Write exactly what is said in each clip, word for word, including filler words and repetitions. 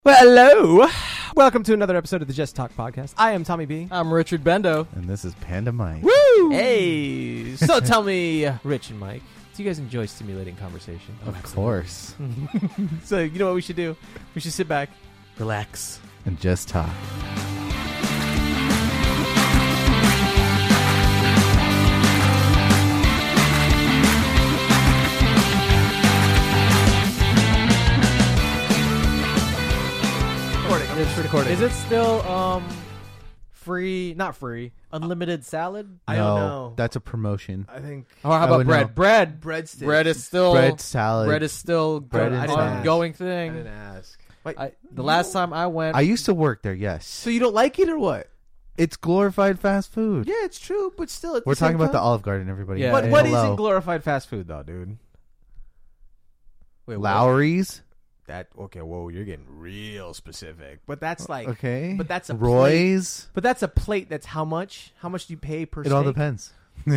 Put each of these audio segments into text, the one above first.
Well, hello. Welcome to another episode of the Just Talk Podcast. I am Tommy B. I'm Richard Bendo. And this is Panda Mike. Woo! Hey. So tell me, uh, Rich and Mike, do you guys enjoy stimulating conversation? Of course. So you know what we should do? We should sit back, relax, And just talk. It's recording. Is it still um free? Not free. Unlimited salad? I no, don't know. That's a promotion. I think Or how I about would bread? know. Bread. bread sticks. Bread is still Bread salad. bread is still Bread an and ongoing I thing. didn't ask. Wait, I, the last time I went, I used to work there, yes. so you don't like it or what? It's glorified fast food. Yeah, it's true, but still, at We're the same talking about the time- Olive Garden, everybody. Yeah, What yeah. what Hello. isn't glorified fast food though, dude? wait, what? Lowry's. That okay? Whoa, you're getting real specific. But that's like Okay. but that's a Roy's. But that's a plate. That's how much? How much do you pay per? It all steak? depends.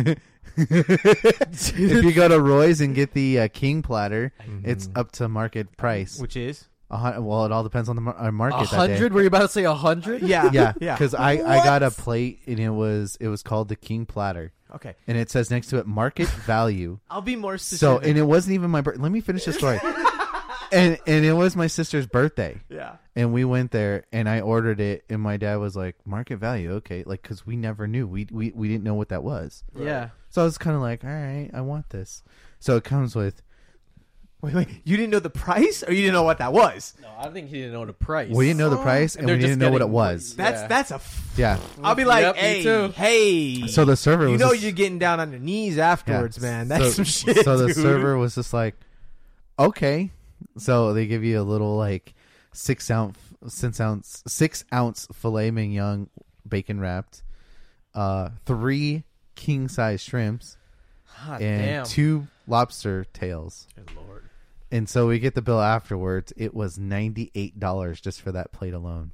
If you go to Roy's and get the uh, king platter, it's Mhm. up to market price. Which is A hun- well, it all depends on the mar- uh, A market that day. hundred? Were you about to say a hundred? yeah, Yeah, yeah. because I, I got a What? plate and it was it was called the king platter, Okay, and it says next to it market value. I'll be more specific. So, and it wasn't even my birthday. Let me finish the story. and and it was my sister's birthday, yeah, and we went there, and I ordered it, and my dad was like, "Market value, okay," like because we never knew, we we we didn't know what that was. Yeah. So I was kind of like, "All right, I want this." So it comes with. wait, wait. You didn't know the price, or you didn't know what that was? No, I think he didn't know the price. We didn't know the Oh, price, and and we they're just didn't know what it getting- was. That's Yeah. that's a. F- Yeah. I'll be like, Yep, me hey, too. hey. So the server you was know just- you're getting down on your knees afterwards, Yeah. man. That's so, some shit. So the dude. server was just like, okay. So they give you a little like six ounce, six ounce, six ounce filet mignon, bacon wrapped, uh, three king size shrimps, Hot and damn. two lobster tails. Good Lord. And so we get the bill afterwards. It was ninety eight dollars just for that plate alone.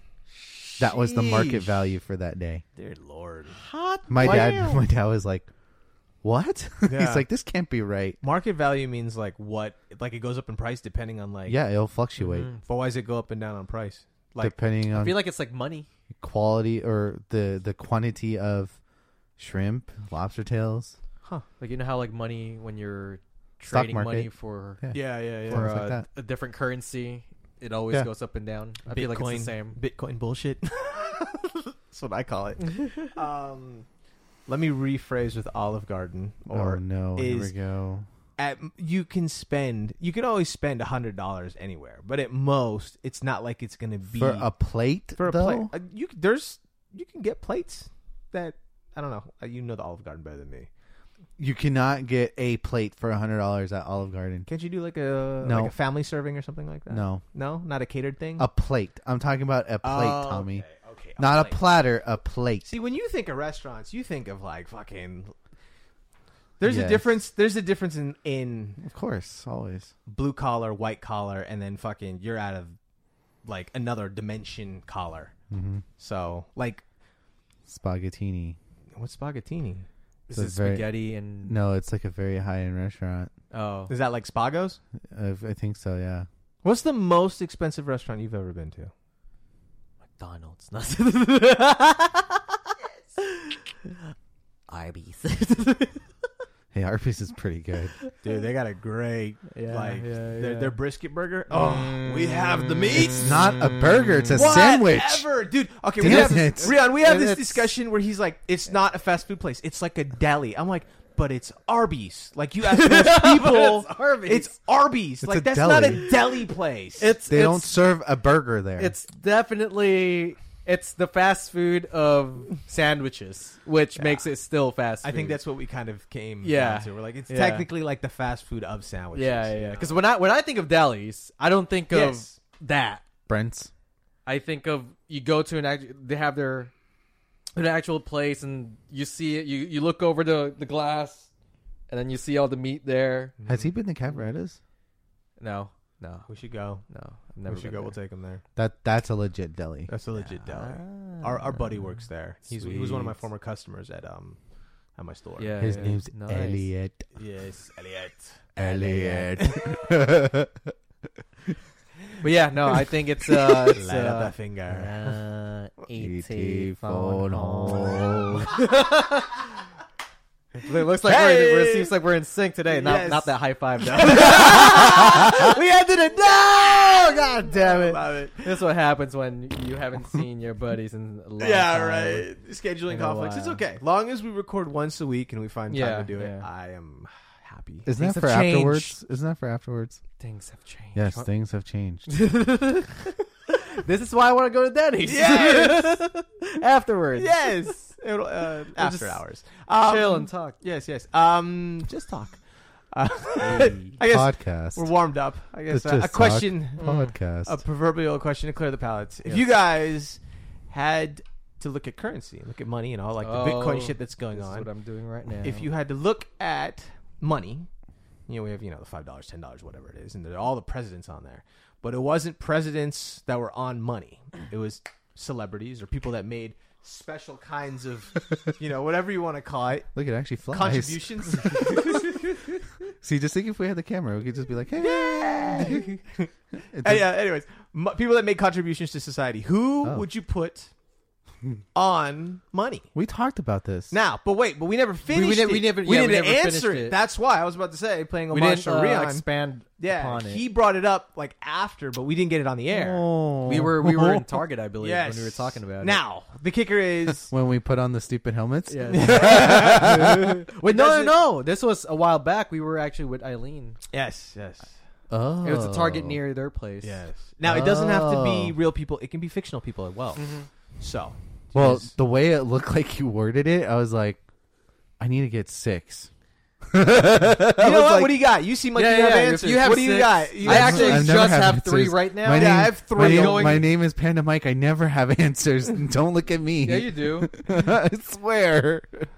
That was the market Sheesh. value for that day. Dear Lord. Hot My damn. dad, my dad was like, "What?" Yeah. He's like, "This can't be right." Market value means like what? Like it goes up in price depending on like. Yeah, it'll fluctuate Mhm. But why does it go up and down on price? Like depending I on feel like it's like money. quality or the the quantity of shrimp, lobster tails. Like you know how like money when you're Stock trading market. money for Yeah. yeah, yeah, yeah. for Things like uh, that. a different currency, it always Yeah. goes up and down. I feel like it's the same. Bitcoin bullshit. That's what I call it. um, let me rephrase with Olive Garden. Or oh no, here we is- go. at you can spend. You can always spend a hundred dollars anywhere, but at most, it's not like it's gonna be For a plate, for a though? plate. Uh, you there's you can get plates that I don't know. Uh, You know the Olive Garden better than me. You cannot get a plate for a hundred dollars at Olive Garden. Can't you do like a No. like a family serving or something like that? No, no, not a catered thing. a plate. I'm talking about a plate, Oh, Tommy. Okay, okay, Not a plate. platter, a plate. See, when you think of restaurants, you think of like fucking. There's a Yes. difference. There's a difference in in Of course, always. blue collar, white collar, and then fucking you're out of like another dimension collar. Mm-hmm. So like, Spaghettini. what's spaghettini? This It's is a very- spaghetti and No, it's like a very high end restaurant. oh, Is that like Spagos? I, I think so. Yeah. What's the most expensive restaurant you've ever been to? McDonald's. Arby's. Hey, Arby's is pretty good. Dude, they got a great Yeah, like yeah, their, yeah. their brisket burger. Oh, we have the meat. It's not a burger. It's a Whatever, sandwich. dude. Okay, we Damn have it. Rian, we have this It's- discussion where he's like, "It's not a fast food place. It's like a deli." I'm like, "But it's Arby's." Like you ask most people, It's Arby's. It's Arby's. It's like a that's deli. not a deli place. It's They it's, don't serve a burger there. It's definitely it's the fast food of sandwiches, which Yeah. makes it still fast food. I think that's what we kind of came Yeah. down to. We're like, it's Yeah. technically like the fast food of sandwiches. yeah, you yeah. know? Because when I when I think of delis, I don't think of Yes. that. Brent's. I think of you go to an act- they have their an actual place and you see it. You you look over the the glass, and then you see all the meat there. Has he been to Cavaretta's? No, no, We should go. no. I've never we should been go. We'll there. take him there. That that's a legit deli. That's a legit deli. Ah. Our our buddy works there. He's he was one of my Sweet. former customers at um at my store. Yeah, His yeah. name's Nice. Elliot. Yes, Elliot. Elliot. But yeah, no, I think it's uh, it's Light up uh, that finger. uh, E T phone phone home. home. It looks like Hey! we're, it seems like we're in sync today. Not Yes. not that high five though. We ended it. No! God damn it. Love it. That's what happens when you haven't seen your buddies in a long Yeah, time. right. Scheduling In a conflicts. It's while. okay. Long as we record once a week and we find time Yeah, to do it, yeah. I am happy. Isn't Things that for have changed. afterwards? Isn't that for afterwards? Things have changed. Yes, things have changed. This is why I want to go to Denny's. Yes! Afterwards. Yes. It'll, uh, after just hours. Um, Chill and talk. Yes, yes. Um, just talk. Uh, Hey. I guess Podcast. we're warmed up. I guess It's uh, a just question, Podcast. a proverbial question to clear the palates. If Yes. you guys had to look at currency, look at money and all like the Bitcoin Oh, shit that's going This is on, what I'm doing right now. if you had to look at money, you know, we have, you know, the five dollars, ten dollars, whatever it is, and there are all the presidents on there. But it wasn't presidents that were on money. It was celebrities or people that made special kinds of, you know, whatever you want to call it, Look, it actually flies. contributions. See, just think if we had the camera, we could just be like, hey. Yay! It Uh, just- yeah, anyways, m- people that made contributions to society. Who Oh. would you put on money? We talked about this. Now, but wait, but we never finished we never- it. we never- we yeah, we didn't never answer finished it. it. That's why I was about to say, playing we homage didn't to uh, Rion. expand Yeah, upon it. he brought it up like after, but we didn't get it on the air. Oh. we were we were in Target, I believe, Yes. when we were talking about Now, the kicker is when we put on the stupid helmets. it. Yeah. Wait, no, no, Does it- no. This was a while back. We were actually with Eileen. yes, yes, Oh. It was a Target near their place. yes. Now it doesn't have to be Oh. real people; it can be fictional people as well. Mhm. So, Well, yes. the way it looked like you worded it, I was like, I need to get six. you know what? what do you got? You seem like Yeah, you have yeah, if answers. you have what do you six- got? You I have actually I've six. never just had have three answers. right now. My Yeah, name, I have three My name, going- my name is Panda Mike. I never have answers. Don't look at me. Yeah, you do. I swear.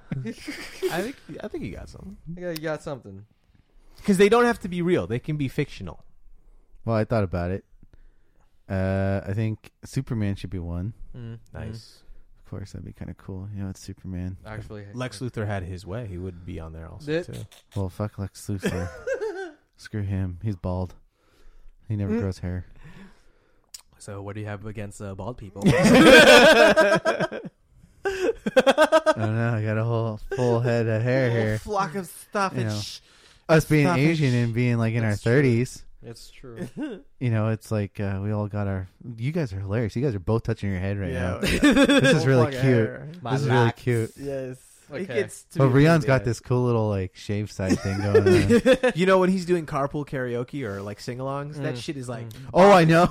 I think I think you got something Yeah, you got something. because they don't have to be real; they can be fictional. Well, I thought about it. Uh, I think Superman should be one. Mm, Nice. Of course, that'd be kind of cool. You know, it's Superman. mm. Actually, Lex Luthor had his way; he would be on there also That- too. Well, fuck Lex Luthor. Screw him. He's bald. He never Mm. grows hair. So, what do you have against uh, bald people? I don't know. I got a whole full head of hair here. flock of stuff. You and know. sh- Us being Stop it. Asian and being like in That's our true. thirties, It's true. you know, it's like uh, we all got our. You guys are hilarious. You guys are both touching your head right now. yeah. This is Full really flock of cute. hair. This is really cute. Yes. Okay. It gets to But be Rion's pretty got bad. this cool little like shave side thing going on. You know when he's doing carpool karaoke or like sing-alongs, that Mm. shit is like. Oh, I know.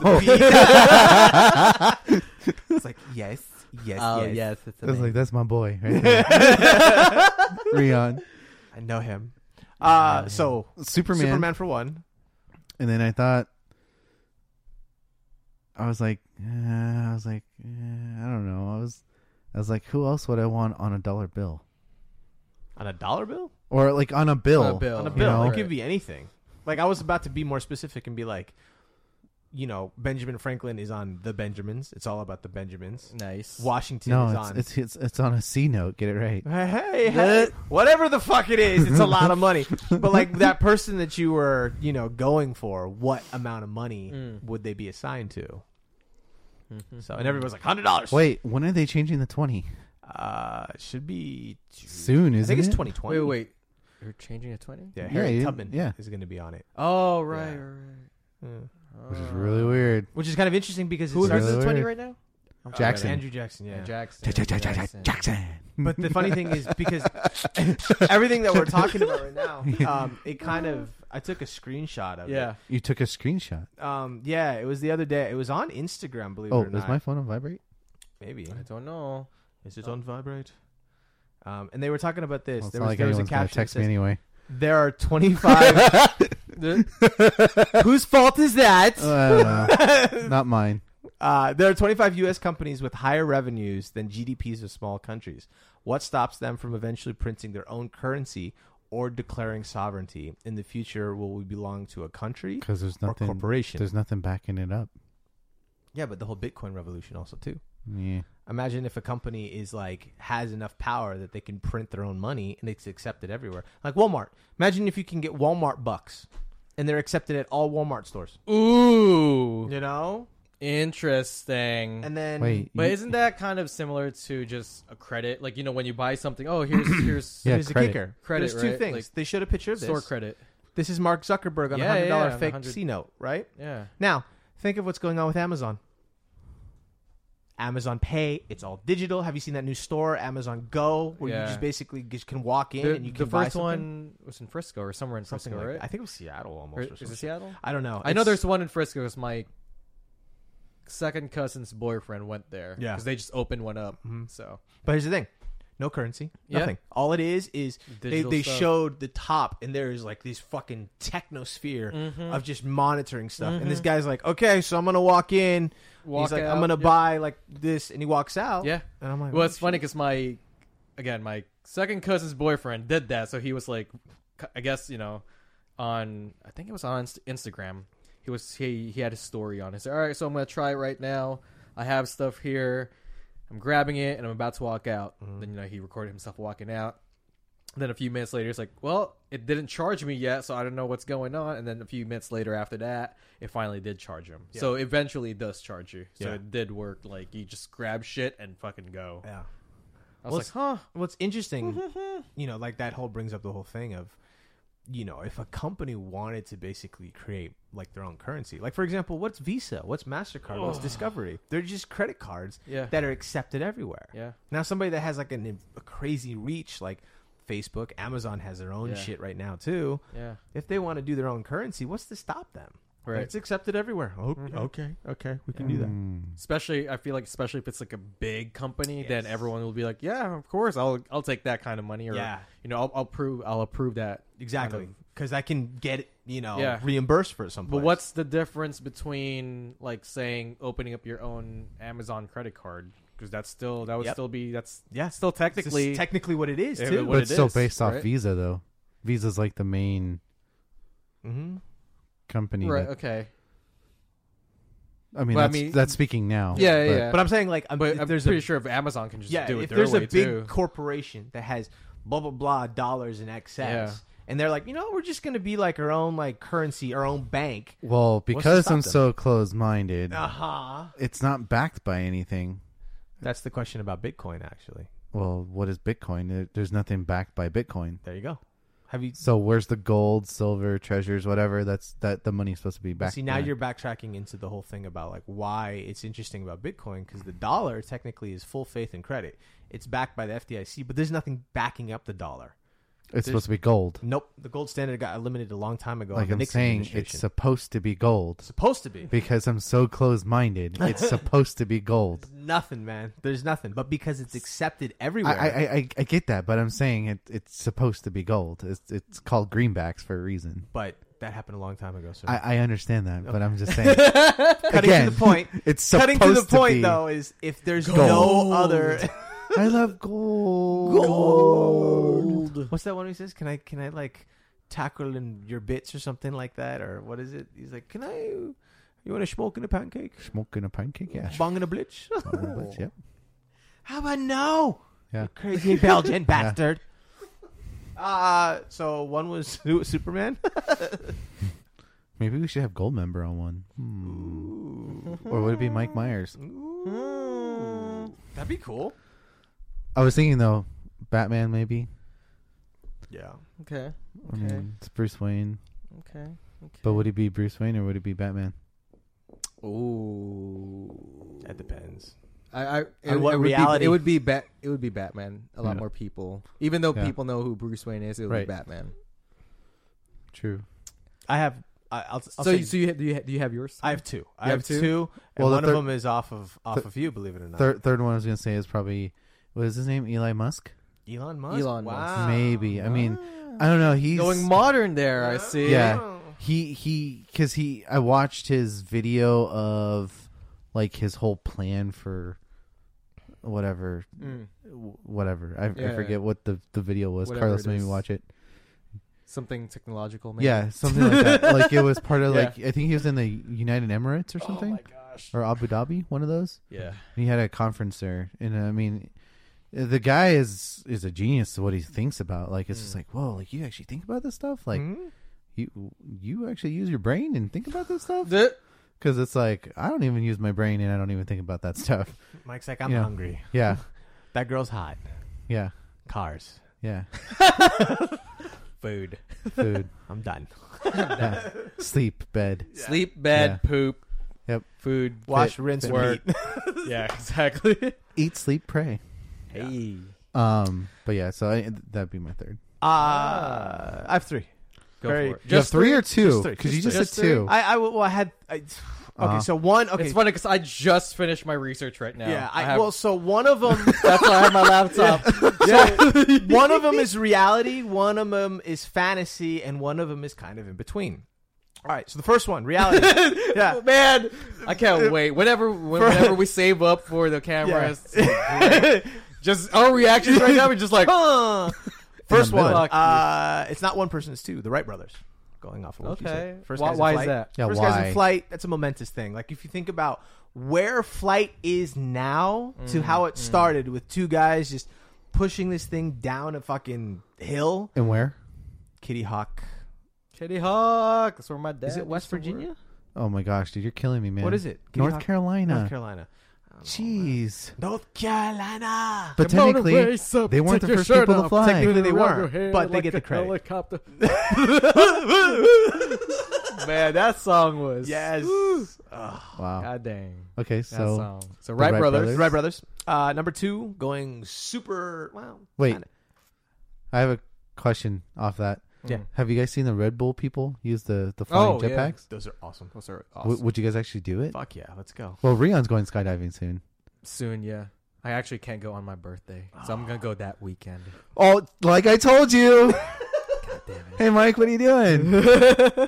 It's like yes, yes, Oh yes. yes, it's I was like, amazing. that's my boy right there. Rion. I know him. Uh, so Superman. Superman for one. And then I thought, I was like, eh, I was like, eh, I don't know. I was, I was like, who else would I want on a dollar bill On a dollar bill? or like on a bill? On a bill. On a You bill. know? It could be anything. Like I was about to be more specific and be like, you know, Benjamin Franklin is on the Benjamins. It's all about the Benjamins. Nice. Washington No, is it's, on. it's it's it's on a C note. Get it right. Hey, hey, whatever the fuck it is, it's a lot of money. But like that person that you were, you know, going for, what amount of money Mm. would they be assigned to? Mhm. So, and everyone's like, hundred dollars. Wait, when are they changing the twenty? uh, it should be Soon, I isn't think it's it? twenty twenty. Wait, wait. You're changing to twenty? Yeah, Yeah, Harriet you- Tubman yeah. is going to be on it, Oh right, Yeah. right, right. Yeah. Which is Oh. really weird. which is kind of interesting because Who it's Really is the twenty weird. right now? I'm Jackson. Andrew Jackson. Yeah. Yeah, Jackson. Jackson. Jackson. But the funny thing is because everything that we're talking about right now, um, it kind of I took a screenshot of Yeah. You took a screenshot. it. Um, yeah, it was the other day. It was on Instagram. Believe Oh, it or is not. my phone on vibrate? Maybe I don't know. is it on vibrate? Um, and they were talking about this. Well, it's there not was, like there was a anyone's gonna caption that text me says, anyway. there are twenty-five. Whose fault is that? Uh, I don't know. Not mine. Uh, there are twenty-five U S companies with higher revenues than G D Ps of small countries. What stops them from eventually printing their own currency or declaring sovereignty? In the future, will we belong to a country Because there's or nothing. corporation? There's nothing backing it up. Yeah, but the whole Bitcoin revolution also too. Yeah. Imagine if a company is like has enough power that they can print their own money and it's accepted everywhere. Like Walmart. Imagine if you can get Walmart bucks. and they're accepted at all Walmart stores. Ooh, You know, interesting. and then Wait, But you- isn't that kind of similar to just a credit? Like, you know, when you buy something, oh, here's here's Yeah, here's the credit. kicker. Credit, There's two right? things. Like, they showed a picture of this. store credit. This is Mark Zuckerberg on a Yeah, hundred dollar yeah, on a fake hundred- C note, right? Yeah. Now, think of what's going on with Amazon. Amazon Pay, it's all digital. Have you seen that new store, Amazon Go, where Yeah. you just basically just can walk in The, and you the can buy first something? one was in Frisco or somewhere in Something Frisco, like right? that. I think it was Seattle almost. Or- Or is something. it Seattle? I don't know. I know It's- there's one in Frisco because my second cousin's boyfriend went there. Yeah. Because they just opened one up. Mhm. So But here's the thing. No currency. Yeah. Nothing. All it is is they, Digital they stuff. showed the top and there is like this fucking technosphere Mhm. of just monitoring stuff. And this Mhm. guy's like, okay, so I'm going to walk in. Walk He's like, out, I'm going to yeah. buy like this. And he walks out. Yeah. And I'm like, Well, oh, it's funny shit. because my, again, my second cousin's boyfriend did that. So he was like, I guess, you know, on, I think it was on Inst- Instagram. He was, he, he had his story on it. He said, all right, so I'm going to try it right now. I have stuff here. I'm grabbing it and I'm about to walk out. Mhm. Then, you know, he recorded himself walking out. And then a few minutes later, he's like, well, it didn't charge me yet, so I don't know what's going on. And then a few minutes later after that, it finally did charge him. Yeah. So eventually it does charge you. So Yeah. it did work. Like, you just grab shit and fucking go. Yeah. I was Well, like, huh? What's interesting, you know, like that whole brings up the whole thing of, you know, if a company wanted to basically create like their own currency, like for example, what's Visa, what's MasterCard, what's Oh. Discovery? They're just credit cards Yeah. that are accepted everywhere. Yeah. Now, somebody that has like an, a crazy reach, like Facebook, Amazon has their own Yeah. shit right now too. Yeah. If they want to do their own currency, what's to stop them? Right. It's accepted everywhere. Oh, Mhm. Okay, okay, we can do that. Mm. Especially, I feel like, especially if it's like a big company, then Yes. everyone will be like, yeah, of course, I'll I'll take that kind of money, or Yeah. you know, I'll I'll prove I'll approve that. Exactly, Kind because I can get you know Yeah. reimbursed for it some. But what's the difference between like saying opening up your own Amazon credit card? Because that's still that would Yep. still be that's yeah, still It's technically just technically what it is Yeah, too. what But it it's still is, based off right? Visa, though. Visa's like the main Mm-hmm. company. right. that- Okay. I mean, But I that's, mean- that's speaking now. Yeah, yeah, but- yeah. But I'm saying like, I'm, But if I'm there's pretty a sure if Amazon can just yeah, do it if their there's way a big too. corporation that has blah blah blah dollars in excess, Yeah. and they're like, you know, we're just gonna be like our own like currency, our own bank. Well, to because stop I'm them? so closed-minded, Uh huh. it's not backed by anything. That's the question about Bitcoin, actually. Well, what is Bitcoin? There- There's nothing backed by Bitcoin. There you go. Have you So where's the gold, silver, treasures, whatever? That's that the money's supposed to be backed. see now by. you're backtracking into the whole thing about like why it's interesting about Bitcoin because the dollar technically is full faith and credit. It's backed by the F D I C, but there's nothing backing up the dollar. It's supposed to be gold. Nope, the gold standard got eliminated a long time ago. Like on the I'm Nixon saying, it's administration. supposed to be gold supposed to be. because I'm so closed-minded. It's supposed to be gold. There's nothing, man. There's nothing, but because it's accepted I, everywhere. I, I I get that, but I'm saying it, it's supposed to be gold. It's it's called greenbacks for a reason. but that happened a long time ago. So I, I understand that, but I'm just saying. cutting again, to the point. It's supposed Cutting to the point be. though is if there's Gold. no other. I love gold. Gold. What's that one he says? Can I can I like tackle in your bits or something like that or what is it? He's like, can I? You want a smoke in a pancake? Smoking a pancake, yeah. Bong in a blitz? Yep. How about no? Yeah. You crazy Belgian bastard. Uh so one was Su- Superman. Maybe we should have Goldmember on one. Hmm. Or would it be Mike Myers? Ooh. That'd be cool. I was thinking though, Batman maybe. Yeah. Okay. I Okay. mean, it's Bruce Wayne. Okay. Okay. But would he be Bruce Wayne or would it be Batman? Ooh. That depends. I, I it, On what it would be- reality? it would be Bat. It would be Batman. A lot Yeah. more people, even though Yeah. people know who Bruce Wayne is, it would Right. be Batman. True. I have. I, I'll, I'll so, say, you, so you ha- do you ha- do you have yours? I have two. I You have have two? two, and Well, the one of third- them is off of off th- of you. Believe it or not, Third third one I was gonna say is probably what is his name? Eli Musk? Elon Musk. Elon Musk. Wow. Maybe. I mean, I don't know. He's Going modern there. I see. Yeah. he he because he I watched his video of like his whole plan for whatever Mm. whatever I, Yeah. I forget what the the video was. Whatever Carlos it made me is. watch it. Something technological. Maybe. Yeah, something like that. Like it was part of Yeah. like I think he was in the United Emirates or Oh something my gosh. or Abu Dhabi, one of those. Yeah. And he had a conference there, and I mean, the guy is is a genius to what he thinks about. Like it's just Mm. like, whoa, like you actually think about this stuff. Like Mhm. you you actually use your brain and think about this stuff? The- Because it's like I don't even use my brain and I don't even think about that stuff. Mike's like, I'm Yeah. hungry. Yeah, That girl's hot. yeah, Cars. yeah. Food. Food, I'm done. yeah. Sleep, bed. Sleep, bed, Yeah. poop. Yep. Food. Wash, Fit- rinse, work. repeat. Yeah, exactly. Eat, sleep, pray. Hey. Um, but yeah, so I, that'd be my third. Uh, I have three. Go Very- for it. You have three or two? Just three. Because you Just just three. said Just two. three? I, I, well, I had. I, okay, Uh-huh. so one. Okay, It's funny because I just finished my research right now. yeah. I, have, well, so one of them. that's why I have my laptop. So one of them is reality, one of them is fantasy, and one of them is kind of in between. All right, so the first one, reality. Yeah. Man, I can't wait. Whenever, whenever we save up for the cameras, just our reactions right now are just like, Huh. First In the one, middle. uh, it's not one person, it's two. The Wright brothers. Going off of what you okay. said. First why guy's in why is flight. that? Yeah, First guy's why? in flight. That's a momentous thing. Like if you think about where flight is now to how it started with two guys just pushing this thing down a fucking hill. And where? Kitty Hawk. Kitty Hawk. That's where my dad. Is it West used to work. Virginia? Oh my gosh, dude, you're killing me, man. What is it? Kitty North Hawk? Carolina. North Carolina. I don't know, man. Jeez. North Carolina. But Come on, technically, race up, they weren't take the your first shirt people to off, fly. Technically, they around weren't, your head but they like get the a credit. Helicopter. Man, that song was Yes. Wow. God dang. Okay, That so song. So Wright Wright brothers. brothers. Wright brothers. Uh, number two, going super. Well, Wait. kinda. I have a question off that. Yeah. Have you guys seen the Red Bull people use the the flying Oh, yeah. jetpacks? Those are awesome. Those are W- awesome. would you guys actually do it? Fuck yeah, let's go. Well, Rion's going skydiving soon. Soon, yeah. I actually can't go on my birthday, so I'm gonna go that weekend. Oh, like I told you. God damn it. Hey, Mike, what are you doing? I'm going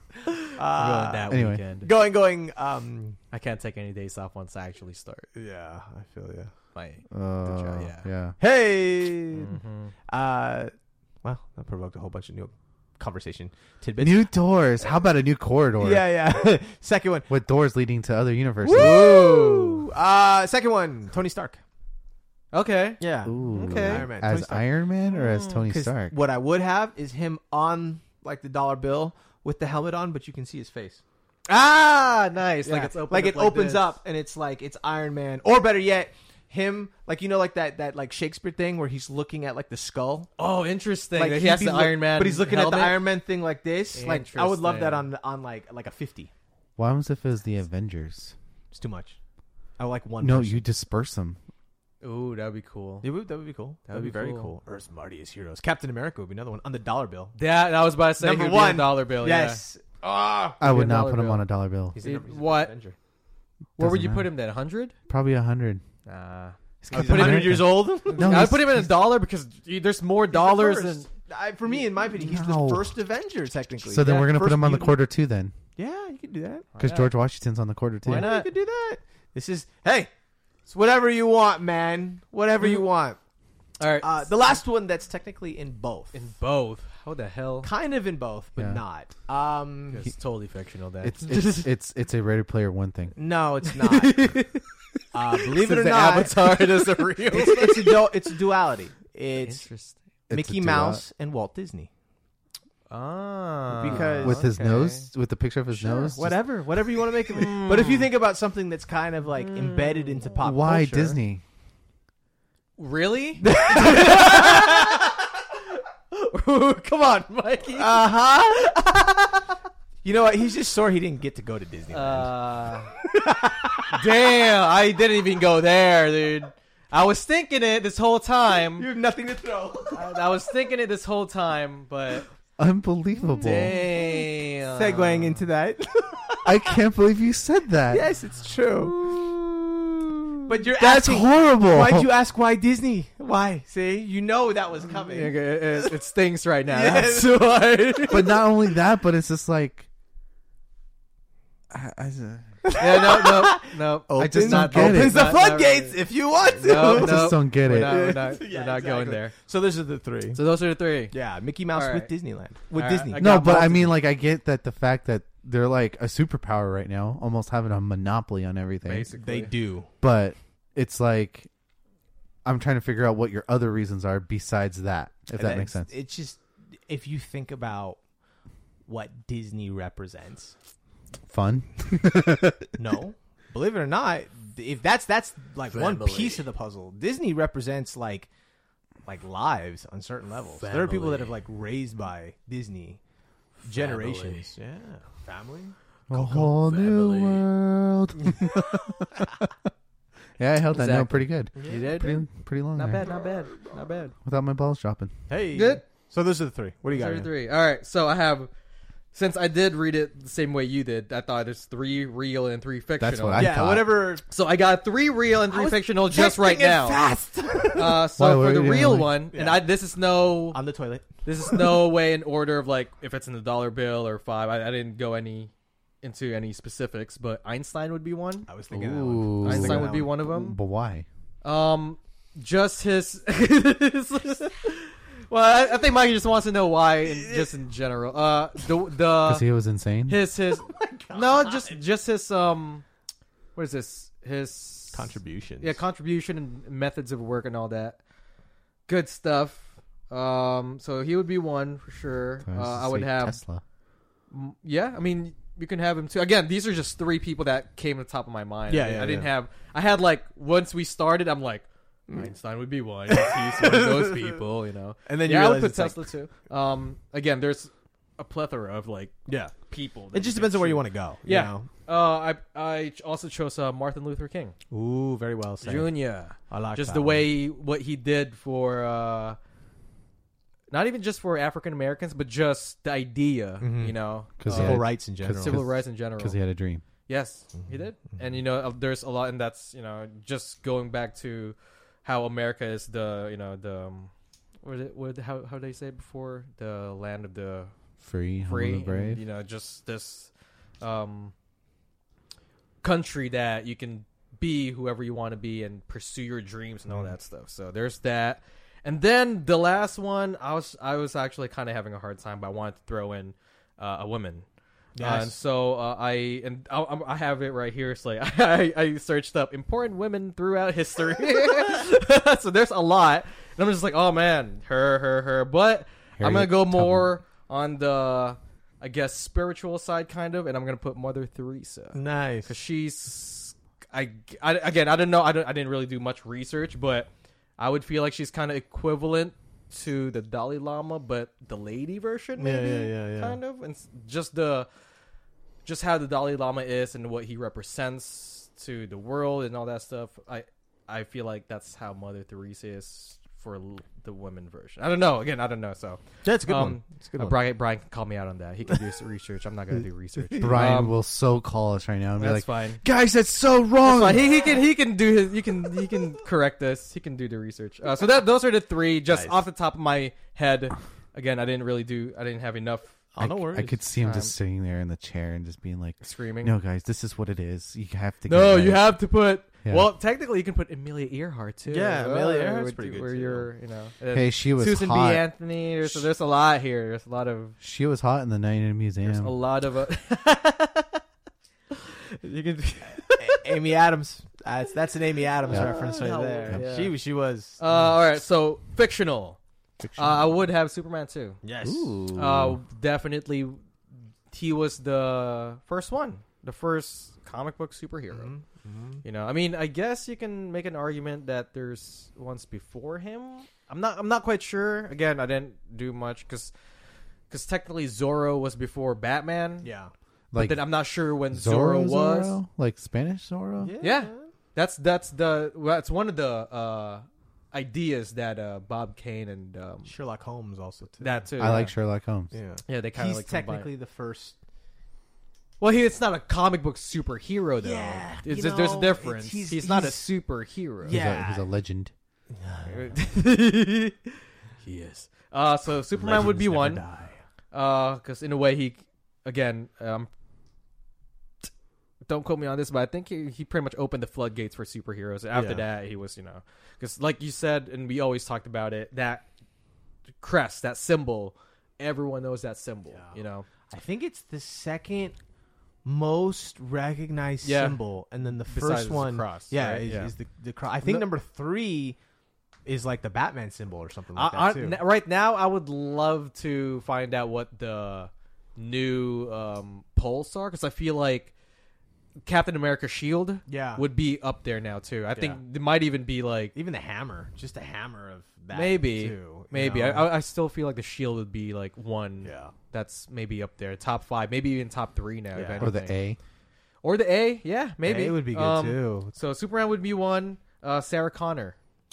Uh, that anyway. weekend. going, going. Um, I can't take any days off once I actually start yeah, I feel you. my. Uh, job, yeah. yeah. Hey. Mhm. Uh, well, that provoked a whole bunch of new conversation tidbits. New doors. How about a new corridor? Yeah, yeah. Second one. With doors leading to other universes. Woo! Uh, second one. Tony Stark. Okay. Yeah. Ooh. Okay. Iron Man. Tony As Stark. Iron Man or as Tony 'Cause Stark? What I would have is him on like the dollar bill with the helmet on, but you can see his face. Ah, nice. Like Yeah. it's open like up it opens this. up and it's like it's Iron Man, or better yet, him like you know like that that like Shakespeare thing where he's looking at like the skull. Oh, interesting. Like Like he he'd has be the look- Iron Man, but he's looking helmet. at the Iron Man thing like this. Like I would love that on Interesting. on like like a fifty. What happens if it was the Avengers? It's too much. I would like one. No, person. you disperse them. Ooh, that'd be cool. It would, that would be cool. That would be That'd be very cool. cool. Earth's mightiest heroes. Captain America would be another one on the dollar bill. That I was about to say. Number he would be on one. dollar bill. Yes. Ah. I would a not dollar put him bill. on a dollar bill. He's It- a, he's a what? Avenger. Yeah. Where would Doesn't you put matter. him then? Hundred? Probably a hundred. Nah. He's I'd put him one hundred in- years old. No, I'd he's- put him in a he's- dollar because there's more dollars than. First. I, for me, in my opinion, he's No. the first Avenger technically. So then Yeah, we're gonna put first him on the mutant. quarter two then, Yeah, you can do that. because yeah. George Washington's on the quarter two. Why Yeah, not? you can do that. This is hey, it's whatever you want, man. Whatever you want. All right. Uh, the last one that's technically in both, in both. How the hell? kind of in both, but Yeah. not. Um, It's totally fictional. Then It's it's it's it's a Ready Player One thing. no, it's not. uh, believe it or the not, Avatar is a real. it's, it's a du- it's a duality. It's Interesting. It's Mickey a dual- Mouse and Walt Disney. Ah, Because- with his okay. nose, with the picture of his Sure, nose. just- whatever, whatever you want to make of it. But if you think about something that's kind of like embedded into pop Why culture, Disney? Really? Come on, Mikey. Uh huh. You know what? He's just sore he didn't get to go to Disneyland. Uh, damn, I didn't even go there, dude. I was thinking it this whole time. you have nothing to throw. I, I was thinking it this whole time, but Unbelievable! damn. Segueing into that. I can't believe you said that. Yes, it's true. But you're That's asking, horrible. why'd you ask why Disney? Why? See, you know that was Yeah, coming. It, it, it stinks right now. Yes. That's why. But not only that, but it's just like. I, I, Yeah, no, no, no. I Opens, just don't get it. opens the Not- not floodgates really. if you want to. No, I no. just don't get We're it. not, we're not, Yeah, we're not going exactly. there. So those are the three. So those are the three. Yeah, Mickey Mouse All with right. Disneyland. With All right, Disney. I No, got but both I of mean, them. like, I get that the fact that they're like a superpower right now, almost having a monopoly on everything. Basically, They do. But it's like, I'm trying to figure out what your other reasons are besides that, if that And makes it's- sense. It's just if you think about what Disney represents. Fun. No, believe it or not, if that's that's like one Family. piece of the puzzle. Disney represents like like lives on certain levels. There are people that Family. have like raised by Disney generations. Yeah, family. A whole new family. world. Yeah, I held that note Exactly. pretty good. You did? Pretty, pretty long. Not there. bad, not bad, not bad. Without my balls dropping. Hey, Good. So those are the three. What do you got? Ian? thirty-three. All right, so I have, since I did read it the same way you did, I thought there's three real and three fictional. That's what I yeah, thought. whatever. So I got three real and I three was fictional just right texting it now. Fast. Uh, so Why, for were the you real like- one, and Yeah. I this is no On the toilet. this is no way in order of like if it's in the dollar bill or five. I, I didn't go any into any specifics, but Einstein would be one. I was thinking that Ooh. one. I was thinking Einstein that would be one. one of them. But why? Um, just his. Well, I, I think Mikey just wants to know why, in, just in general. Uh, the the Because he was insane. his his no, just just his um, what is this? His Contributions. yeah, contribution and methods of work and all that. Good stuff. Um, so he would be one for sure. So Uh, was to I would say have. Tesla. Mm, Yeah, I mean, you can have him too. Again, these are just three people that came to the top of my mind. Yeah, I, yeah, I didn't yeah. have. I had like once we started, I'm like, Einstein would be one. He's one of those people, you know. And then you yeah, I would realize put it's like- Tesla too. Um, again, there's a plethora of like Yeah. people. It just depends on where you want to go. you Yeah. know? Uh, I I also chose uh, Martin Luther King Ooh, very well said. Junior I like Just that the one. way what he did for. Uh, not even just for African Americans, but just the idea, Mhm. you know, 'Cause uh, he civil had- rights in general. civil rights in general. Because he had a dream. Yes, he did. And you know, uh, there's a lot, and that's you know, just going back to how America is the you know the um, what is it, what how how did they say it before, the land of the Free, free, humble, and and, brave. you know, just this um country that you can be whoever you want to be and pursue your dreams and all Mm. that stuff. So there's that. And then the last one, I was I was actually kind of having a hard time, but I wanted to throw in uh, a woman. Uh, and Yes. so uh, I and I, I'm- I have it right here. It's like I, I searched up important women throughout history. So there's a lot, and I'm just like, oh man, her, her, her. But I'm gonna Harriet go Tubman. more on the, I guess, spiritual side, kind of, and I'm gonna put Mother Teresa Nice. because she's, I, I, again, I don't know, I don't, I didn't really do much research, but I would feel like she's kind of equivalent to the Dalai Lama, but the lady version, Yeah, maybe, yeah, yeah, yeah. kind of, and s- just the, just how the Dalai Lama is and what he represents to the world and all that stuff. I, I feel like that's how Mother Teresa is for l- the women version. I don't know. Again, I don't know. So That's a good um, one. It's a good uh, one. Brian, Brian can call me out on that. He can do some research. I'm not gonna do research. Brian Um, will so call us right now and be That's like, fine. guys, that's so That's wrong. fine. He, he can he can do his he can he can correct us. He can do the research. Uh, so that those are the three just Nice. off the top of my head. Again, I didn't really do. I didn't have enough Oh, no I, worries. I could see him Um, just sitting there in the chair and just being like, screaming. no, guys, this is what it is. You have to No, get you right." have to put. Yeah. Well, technically, you can put Amelia Earhart too. Yeah, Uh, Amelia Earhart's where- pretty good, Where too. you're, you know, and Hey, she was Susan hot. B. Anthony. There's, so there's a lot here. There's a lot of. She was hot in the Night in the There's a Museum. lot of. Uh, you can. A- Amy Adams. That's that's an Amy Adams Yeah. reference right Oh, there. yeah. She she was. Uh, all right, so fictional. Fiction. Uh, I would have Superman too. yes. Ooh. Uh, definitely, he was the first one, the first comic book superhero. Mhm, mhm. You know, I mean, I guess you can make an argument that there's ones before him. I'm not. I'm not quite sure. Again, I didn't do much because, because technically Zorro was before Batman. Yeah. But like then I'm not sure when Zorro, Zorro was. Zorro? Like Spanish Zorro? Yeah. That's that's the well, that's one of the uh, ideas that uh, Bob Kane and um, Sherlock Holmes also too. that too. I yeah. like Sherlock Holmes. Yeah. Yeah, they kind of He's like combine- technically the first. Well, he it's not a comic book superhero though. Yeah, it's, you there's a know, difference. it's- He's, he's- not a he's- superhero. He's, Yeah. a, he's a legend. he is. Uh, so Superman would be Legends one. never die. Uh, because in a way he, again, um, don't quote me on this, but I think he, he pretty much opened the floodgates for superheroes. After Yeah. that, he was, you know, because like you said, and we always talked about it, that crest, that symbol, everyone knows that symbol. Yeah. You know, I think it's the second most recognized Yeah. symbol, and then the Besides first the one, cross, yeah, right? is, Yeah. is the the cross. I think No- number three is like the Batman symbol or something like I, I, that too. n- right now, I would love to find out what the new um, Pulsar because I feel like Captain America Shield Yeah. would be up there now too. I think Yeah. it might even be like Even the hammer, just a hammer of that. maybe, too, you maybe. know? I, I still feel like the Shield would be like one. yeah. That's maybe up there, top five, maybe even top three now. Yeah. If Or the anything. A. or the A. Yeah, maybe it would be good Um, too. So Superman would be one. Uh, Sarah Connor.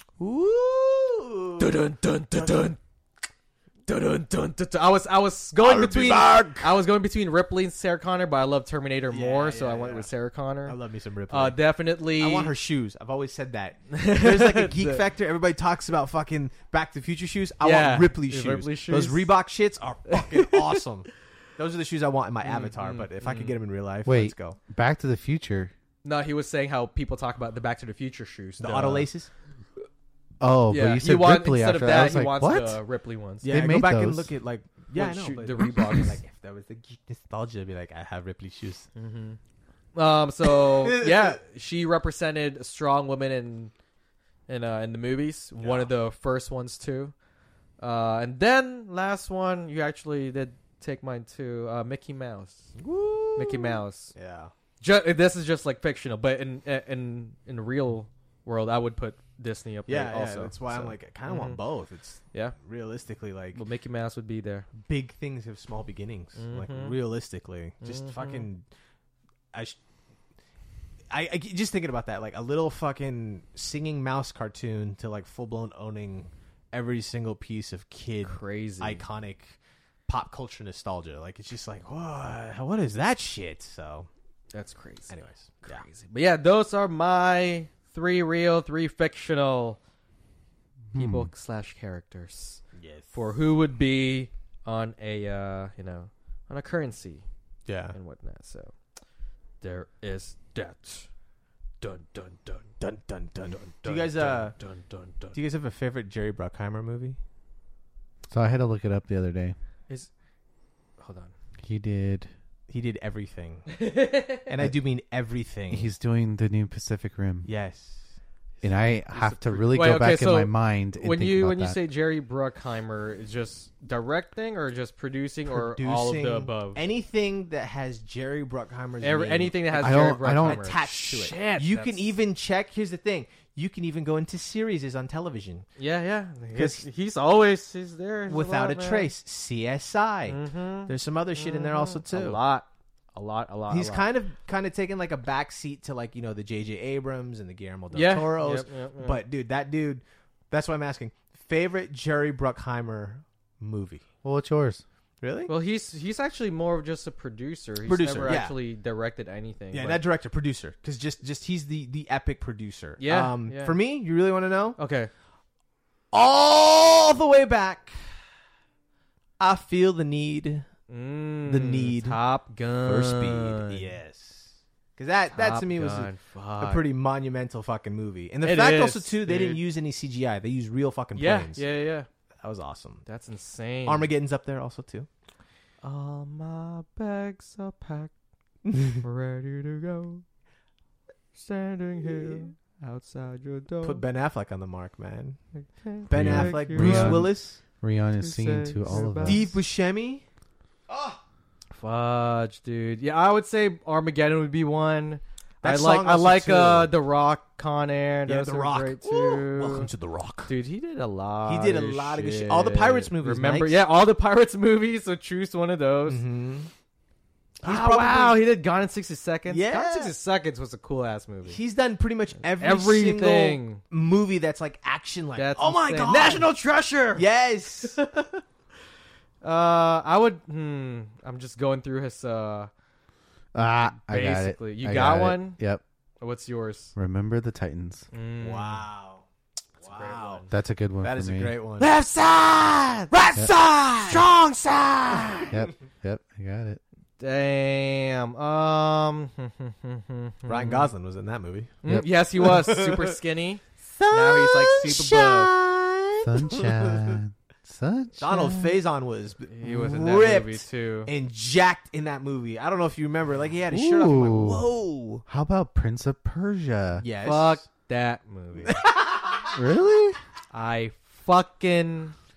Ooh. Dun dun dun dun dun. Dun, dun, dun, dun, dun. I was I was going I'll be between back. I was going between Ripley and Sarah Connor, but I love Terminator Yeah, more, so yeah, I went yeah. with Sarah Connor. I love me some Ripley. Uh, definitely. I want her shoes. I've always said that. There's like a geek The- factor. Everybody talks about fucking Back to the Future shoes. I Yeah, want Ripley the shoes. Ripley Those shoes. Reebok shits are fucking awesome. Those are the shoes I want in my Mm, avatar. mm, But if I could mm. get them in real life, Wait. let's go. Back to the Future. No, he was saying how people talk about the Back to the Future shoes. The auto laces. Oh, Yeah, but you he said want, Ripley instead after of that. I that, was he like, wants what? the Ripley ones. Yeah, go made back and those. look at like yeah, Well, I know. shoot, but- the Reeboks. like if that was the geek nostalgia, I'd be like, I have Ripley shoes. Mm-hmm. Um. So yeah, she represented a strong women in in uh, in the movies. One Yeah. of the first ones too. Uh, and then last one, you actually did take mine too. Uh, Mickey Mouse. Woo. Mickey Mouse. Yeah. Ju- this is just like fictional, but in in in the real world, I would put Disney up Yeah, there yeah. also. That's why I'm So, like, I kind of mhm. want both. It's yeah. realistically like Well, Mickey Mouse would be there. big things have small beginnings. Like Mhm. realistically, just Mhm. fucking. I, sh- I, I just thinking about that, like a little fucking singing mouse cartoon to like full blown owning every single piece of kid Crazy. iconic pop culture nostalgia. Like it's just like, what? What is that shit? So, That's crazy. anyways, yeah. Crazy. But yeah, those are my three real, three fictional people Hmm. slash characters Yes. for who would be on a uh, you know on a currency Yeah. and whatnot. So there is that. Dun dun dun Dun dun dun. dun. Do you guys uh? Dun dun dun. Do you guys have a favorite Jerry Bruckheimer movie? So I had to look it up the other day. Is hold on. He did. He did everything, and I do mean everything. He's doing the new Pacific Rim, yes. and I He's have a to pre- really Wait, go okay, back so in my mind and when think you about when you that. say Jerry Bruckheimer, is just directing or just producing, or all of Producing the above? anything that has Jerry Bruckheimer's Every, name anything that has I Jerry don't- I don't- Bruckheimer attached to it. Shit, you that's- can even check. Here's the thing: you can even go into series on television Yeah, yeah. 'Cause He's, he's always he's there without a lot, man. trace. C S I. Mhm. There's some other shit in there also Mhm. too. A lot, a lot, a lot. He's a lot. kind of kind of taking like a back seat to like you know the J J Abrams and the Guillermo del yeah. Toros. Yep, yep, yep. But dude, that dude. That's why I'm asking. Favorite Jerry Bruckheimer movie? Well, what's yours? Really? well, he's he's actually more of just a producer. He's Producer, never yeah. actually directed anything. Yeah, but- not director, producer. Because just just he's the the epic producer. Yeah, Um, yeah. For me, you really want to know? okay. All the way back, I feel the need Mm, The Need Top Gun for speed. Yes, because that that Top to me was a, Gun, a fuck. pretty monumental fucking movie. And the It fact is, also too, they didn't dude. use any C G I. They used real fucking yeah, planes. yeah, yeah. That was awesome. That's insane. Armageddon's up there also too. All my bags are packed, ready to go. Standing here outside your door. Put Ben Affleck on the mark, man. Ben Ben Yeah. Affleck, you Bruce out. Willis, Rihanna is To singing say to all of goodbye. us. Steve Buscemi. Fudge, dude. Yeah, I would say Armageddon would be one. That I like song I also, like too. uh The Rock, Con Air. Yeah, Those The are Rock. great Ooh, too. welcome to The Rock. Dude, he did a lot. He did a of lot of good shit. All the Pirates movies, Remember? Mike. Yeah, all the Pirates movies. So choose one of those. Mm-hmm. He's oh, wow, he did Gone in sixty seconds. Yeah. Gone in sixty seconds was a cool ass movie. He's done pretty much every Everything. single movie that's like action. Like, That's oh my insane. god, National Treasure. Yes. Uh, I would. Hmm. I'm just going through his. Uh, Ah, I got it. basically, you I got it. one? Yep. what's yours? Remember the Titans. Mm. Wow. That's a great Wow. one. That's a good one. That for is a me. great one. Left side, right Yep. side, strong side. Yep. Yep. I got it. Damn. Um. Ryan Gosling was in that movie. Mm, Yep. Yes, he was super skinny. Now he's like super buff. Sunshine. Sunshine. Donald Faison was He was in that ripped movie too. and jacked in that movie. I don't know if you remember. Like he had his shirt off. I'm like, Ooh. whoa. How about Prince of Persia? Yes. Fuck that movie. Really? I fucking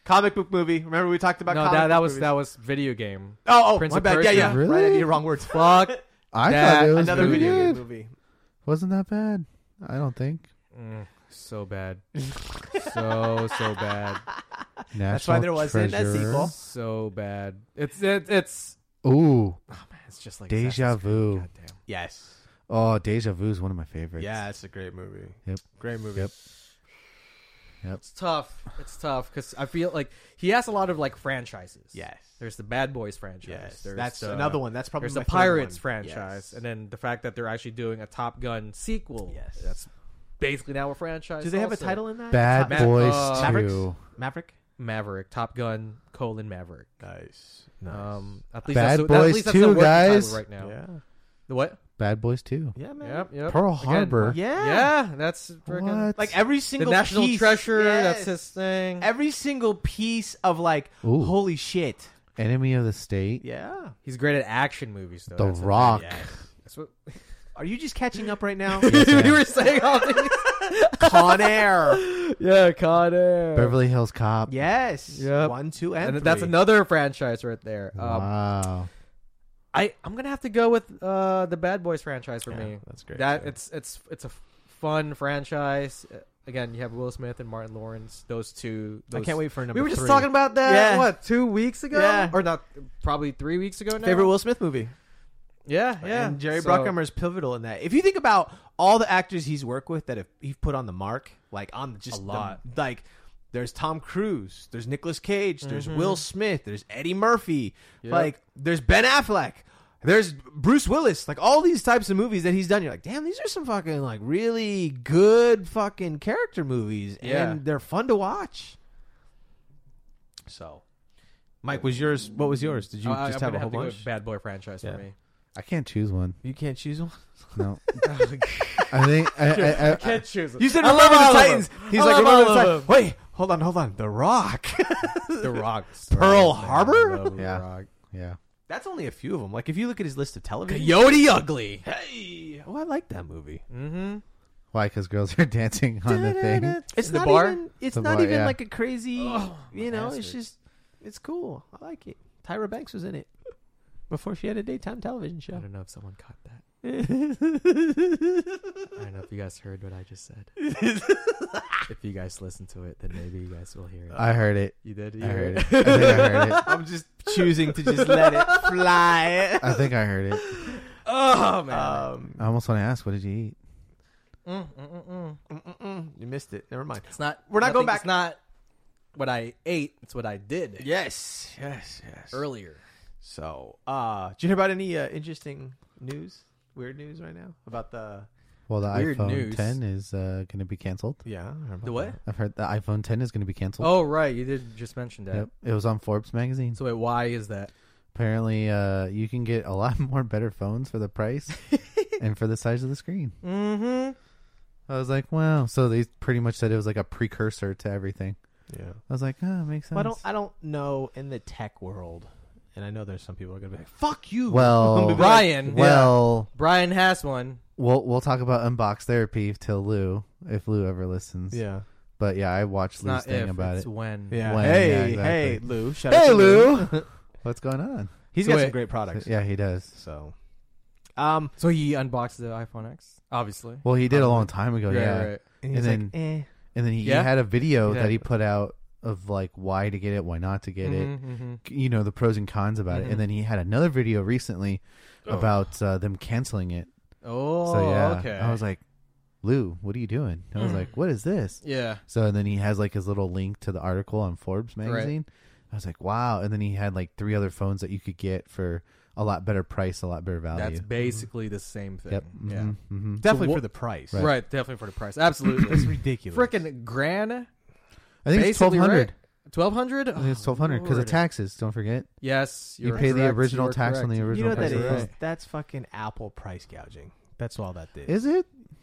Comic book movie. Remember we talked about no, comic that, that book was movies? that was video game. Oh, oh Prince my of bad. Yeah, yeah. Persia. Right, I Really? did wrong words. Fuck. I That- thought it was Another pretty video game good. movie. Wasn't that bad? I don't think. Mm, so bad. so so bad. National That's why there wasn't a Treasure. sequel. So bad. It's it, it's Ooh, oh man, it's just like Deja Assassin's Creed. Vu. Goddamn. Yes. Oh, Deja Vu is one of my favorites. Yeah, it's a great movie. Yep. Great movie. Yep. Yep. It's tough. It's tough because I feel like he has a lot of like franchises. Yes. There's the Bad Boys franchise. Yes. There's That's the, another one. That's probably There's my the third Pirates one. franchise, Yes. and then the fact that they're actually doing a Top Gun sequel. Yes. That's basically now a franchise. Do they have a also. title in that? Bad Ma- Boys uh, Mavericks? two. Maverick. Maverick, Top Gun, colon Maverick. Nice. Nice. Um, at least Bad that's the, that- at Boys least that's two, the working title guys. right now. yeah. The what? Bad Boys two. Yeah, man. Yep, yep. Pearl Again, Harbor. Yeah. Yeah, that's freaking What? Like every the single National piece, Treasure. yes. That's his thing. Every single piece of like, Ooh. holy shit. Enemy of the State. Yeah. He's great at action movies, though. The That's Rock. thing. That's what Are you just catching up right now? Yes, I am. you were saying. All these. Con Air. Yeah, Con Air. Beverly Hills Cop. Yes. Yep. One, two, and, and three. that's another franchise right there. Um, Wow. I I'm gonna have to go with uh, the Bad Boys franchise for Yeah, me. that's great. That too. it's it's it's a fun franchise. Uh, Again, you have Will Smith and Martin Lawrence. Those two. I Those, can't wait for number We were just three. talking about that. Yeah. What two weeks ago? Yeah. Or not? Probably three weeks ago now. Favorite Will Smith movie. Yeah, yeah. And Jerry So- Bruckheimer is pivotal in that. If you think about all the actors he's worked with that have he's put on the mark, like on just A lot. the- like there's Tom Cruise, there's Nicolas Cage, there's Mhm. Will Smith, there's Eddie Murphy, Yep. like there's Ben Affleck, there's Bruce Willis, like all these types of movies that he's done. You're like, damn, these are some fucking like really good fucking character movies, Yeah. and they're fun to watch. So, Mike, was yours? What was yours? Did you Uh, just I'm have a gonna whole to go bunch? with Bad Boy franchise Yeah. for me. I can't choose one. You can't choose one. No. I think I, I, I, Can't choose. You said I Remember love all the of Titans. them. He's I like, love Remember all the of Titans. Wait, hold on, hold on. The Rock. The Rock. Pearl Man, Harbor? I love The Yeah. Rock. yeah. That's only a few of them. Like if you look at his list of television. Coyote Ugly. Hey, oh, I like that movie. Mm-hmm. Why? Because girls are dancing on the thing. It's The not bar? even. It's The not bar, even yeah. like a crazy. Oh, you know, it's bastard. just. It's cool. I like it. Tyra Banks was in it before she had a daytime television I show. don't know if someone caught that. I don't know if you guys heard what I just said. If you guys listen to it, then maybe you guys will hear it. I heard it. You did? You I heard heard it. I think I heard it. I'm just choosing to just let it fly. I think I heard it. Oh man. Um, I almost want to ask, what did you eat? Mm, mm, mm, mm. mm-mm-mm. You missed it. Never mind. It's not. We're not I going think back. It's not what I ate. It's what I did Yes. Yes. Yes. earlier. So, uh, did you hear about any uh, interesting news? Weird news right now about the Well, the Weird iPhone news. ten is uh, going to be canceled. yeah. I heard about The what? that. I've heard the iPhone ten is going to be canceled. Oh right, you did just mention that. Yep. It was on Forbes magazine. So wait, why is that? Apparently, uh, you can get a lot more better phones for the price and for the size of the screen. Mm-hmm. I was like, wow. So they pretty much said it was like a precursor to everything. Yeah. I was like, oh, makes sense. Well, I don't. I don't know in the tech world, and I know there's some people who are gonna be like, "Fuck you." Well, Be like, Brian. well, Brian has one. we'll we'll talk about unbox therapy till Lou, if Lou ever listons. yeah. But yeah, I watched It's Lou's not thing if, about it's it. when. Yeah. When, hey, yeah, exactly. hey, Lou. Shout out Hey, to Lou. What's going on? He's So got wait. some great products. Yeah, he does. So, um, So he unboxed the iPhone X, obviously. Well, he did a Probably. long time ago. Right, yeah, right. and he's And like, eh. and then he, he Yeah? had a video Yeah. that he put out of like why to get it, why not to get it. Mhm, mhm. You know, the pros and cons about it. Mhm. And then he had another video recently Oh. about uh, them canceling it. Oh, So yeah, okay. I was like, Lou, what are you doing? I was Mm. like, what is this? yeah. So and then he has like his little link to the article on Forbes magazine. I was like, wow. And then he had like three other phones that you could get for a lot better price, a lot better value. That's basically the same thing. Yep. Yeah. Mhm, mhm. Definitely So for wh- the price. Right. Right. Definitely for the price. Absolutely. It's ridiculous. Freaking grand. I think it's twelve Basically, hundred. right? Twelve hundred. I think it's twelve hundred because of taxes. Don't forget. Yes, You you're pay the correct, original you're tax on the correct. original You know what that price of the is? phone. That's fucking Apple price gouging. That's all that is. Is it?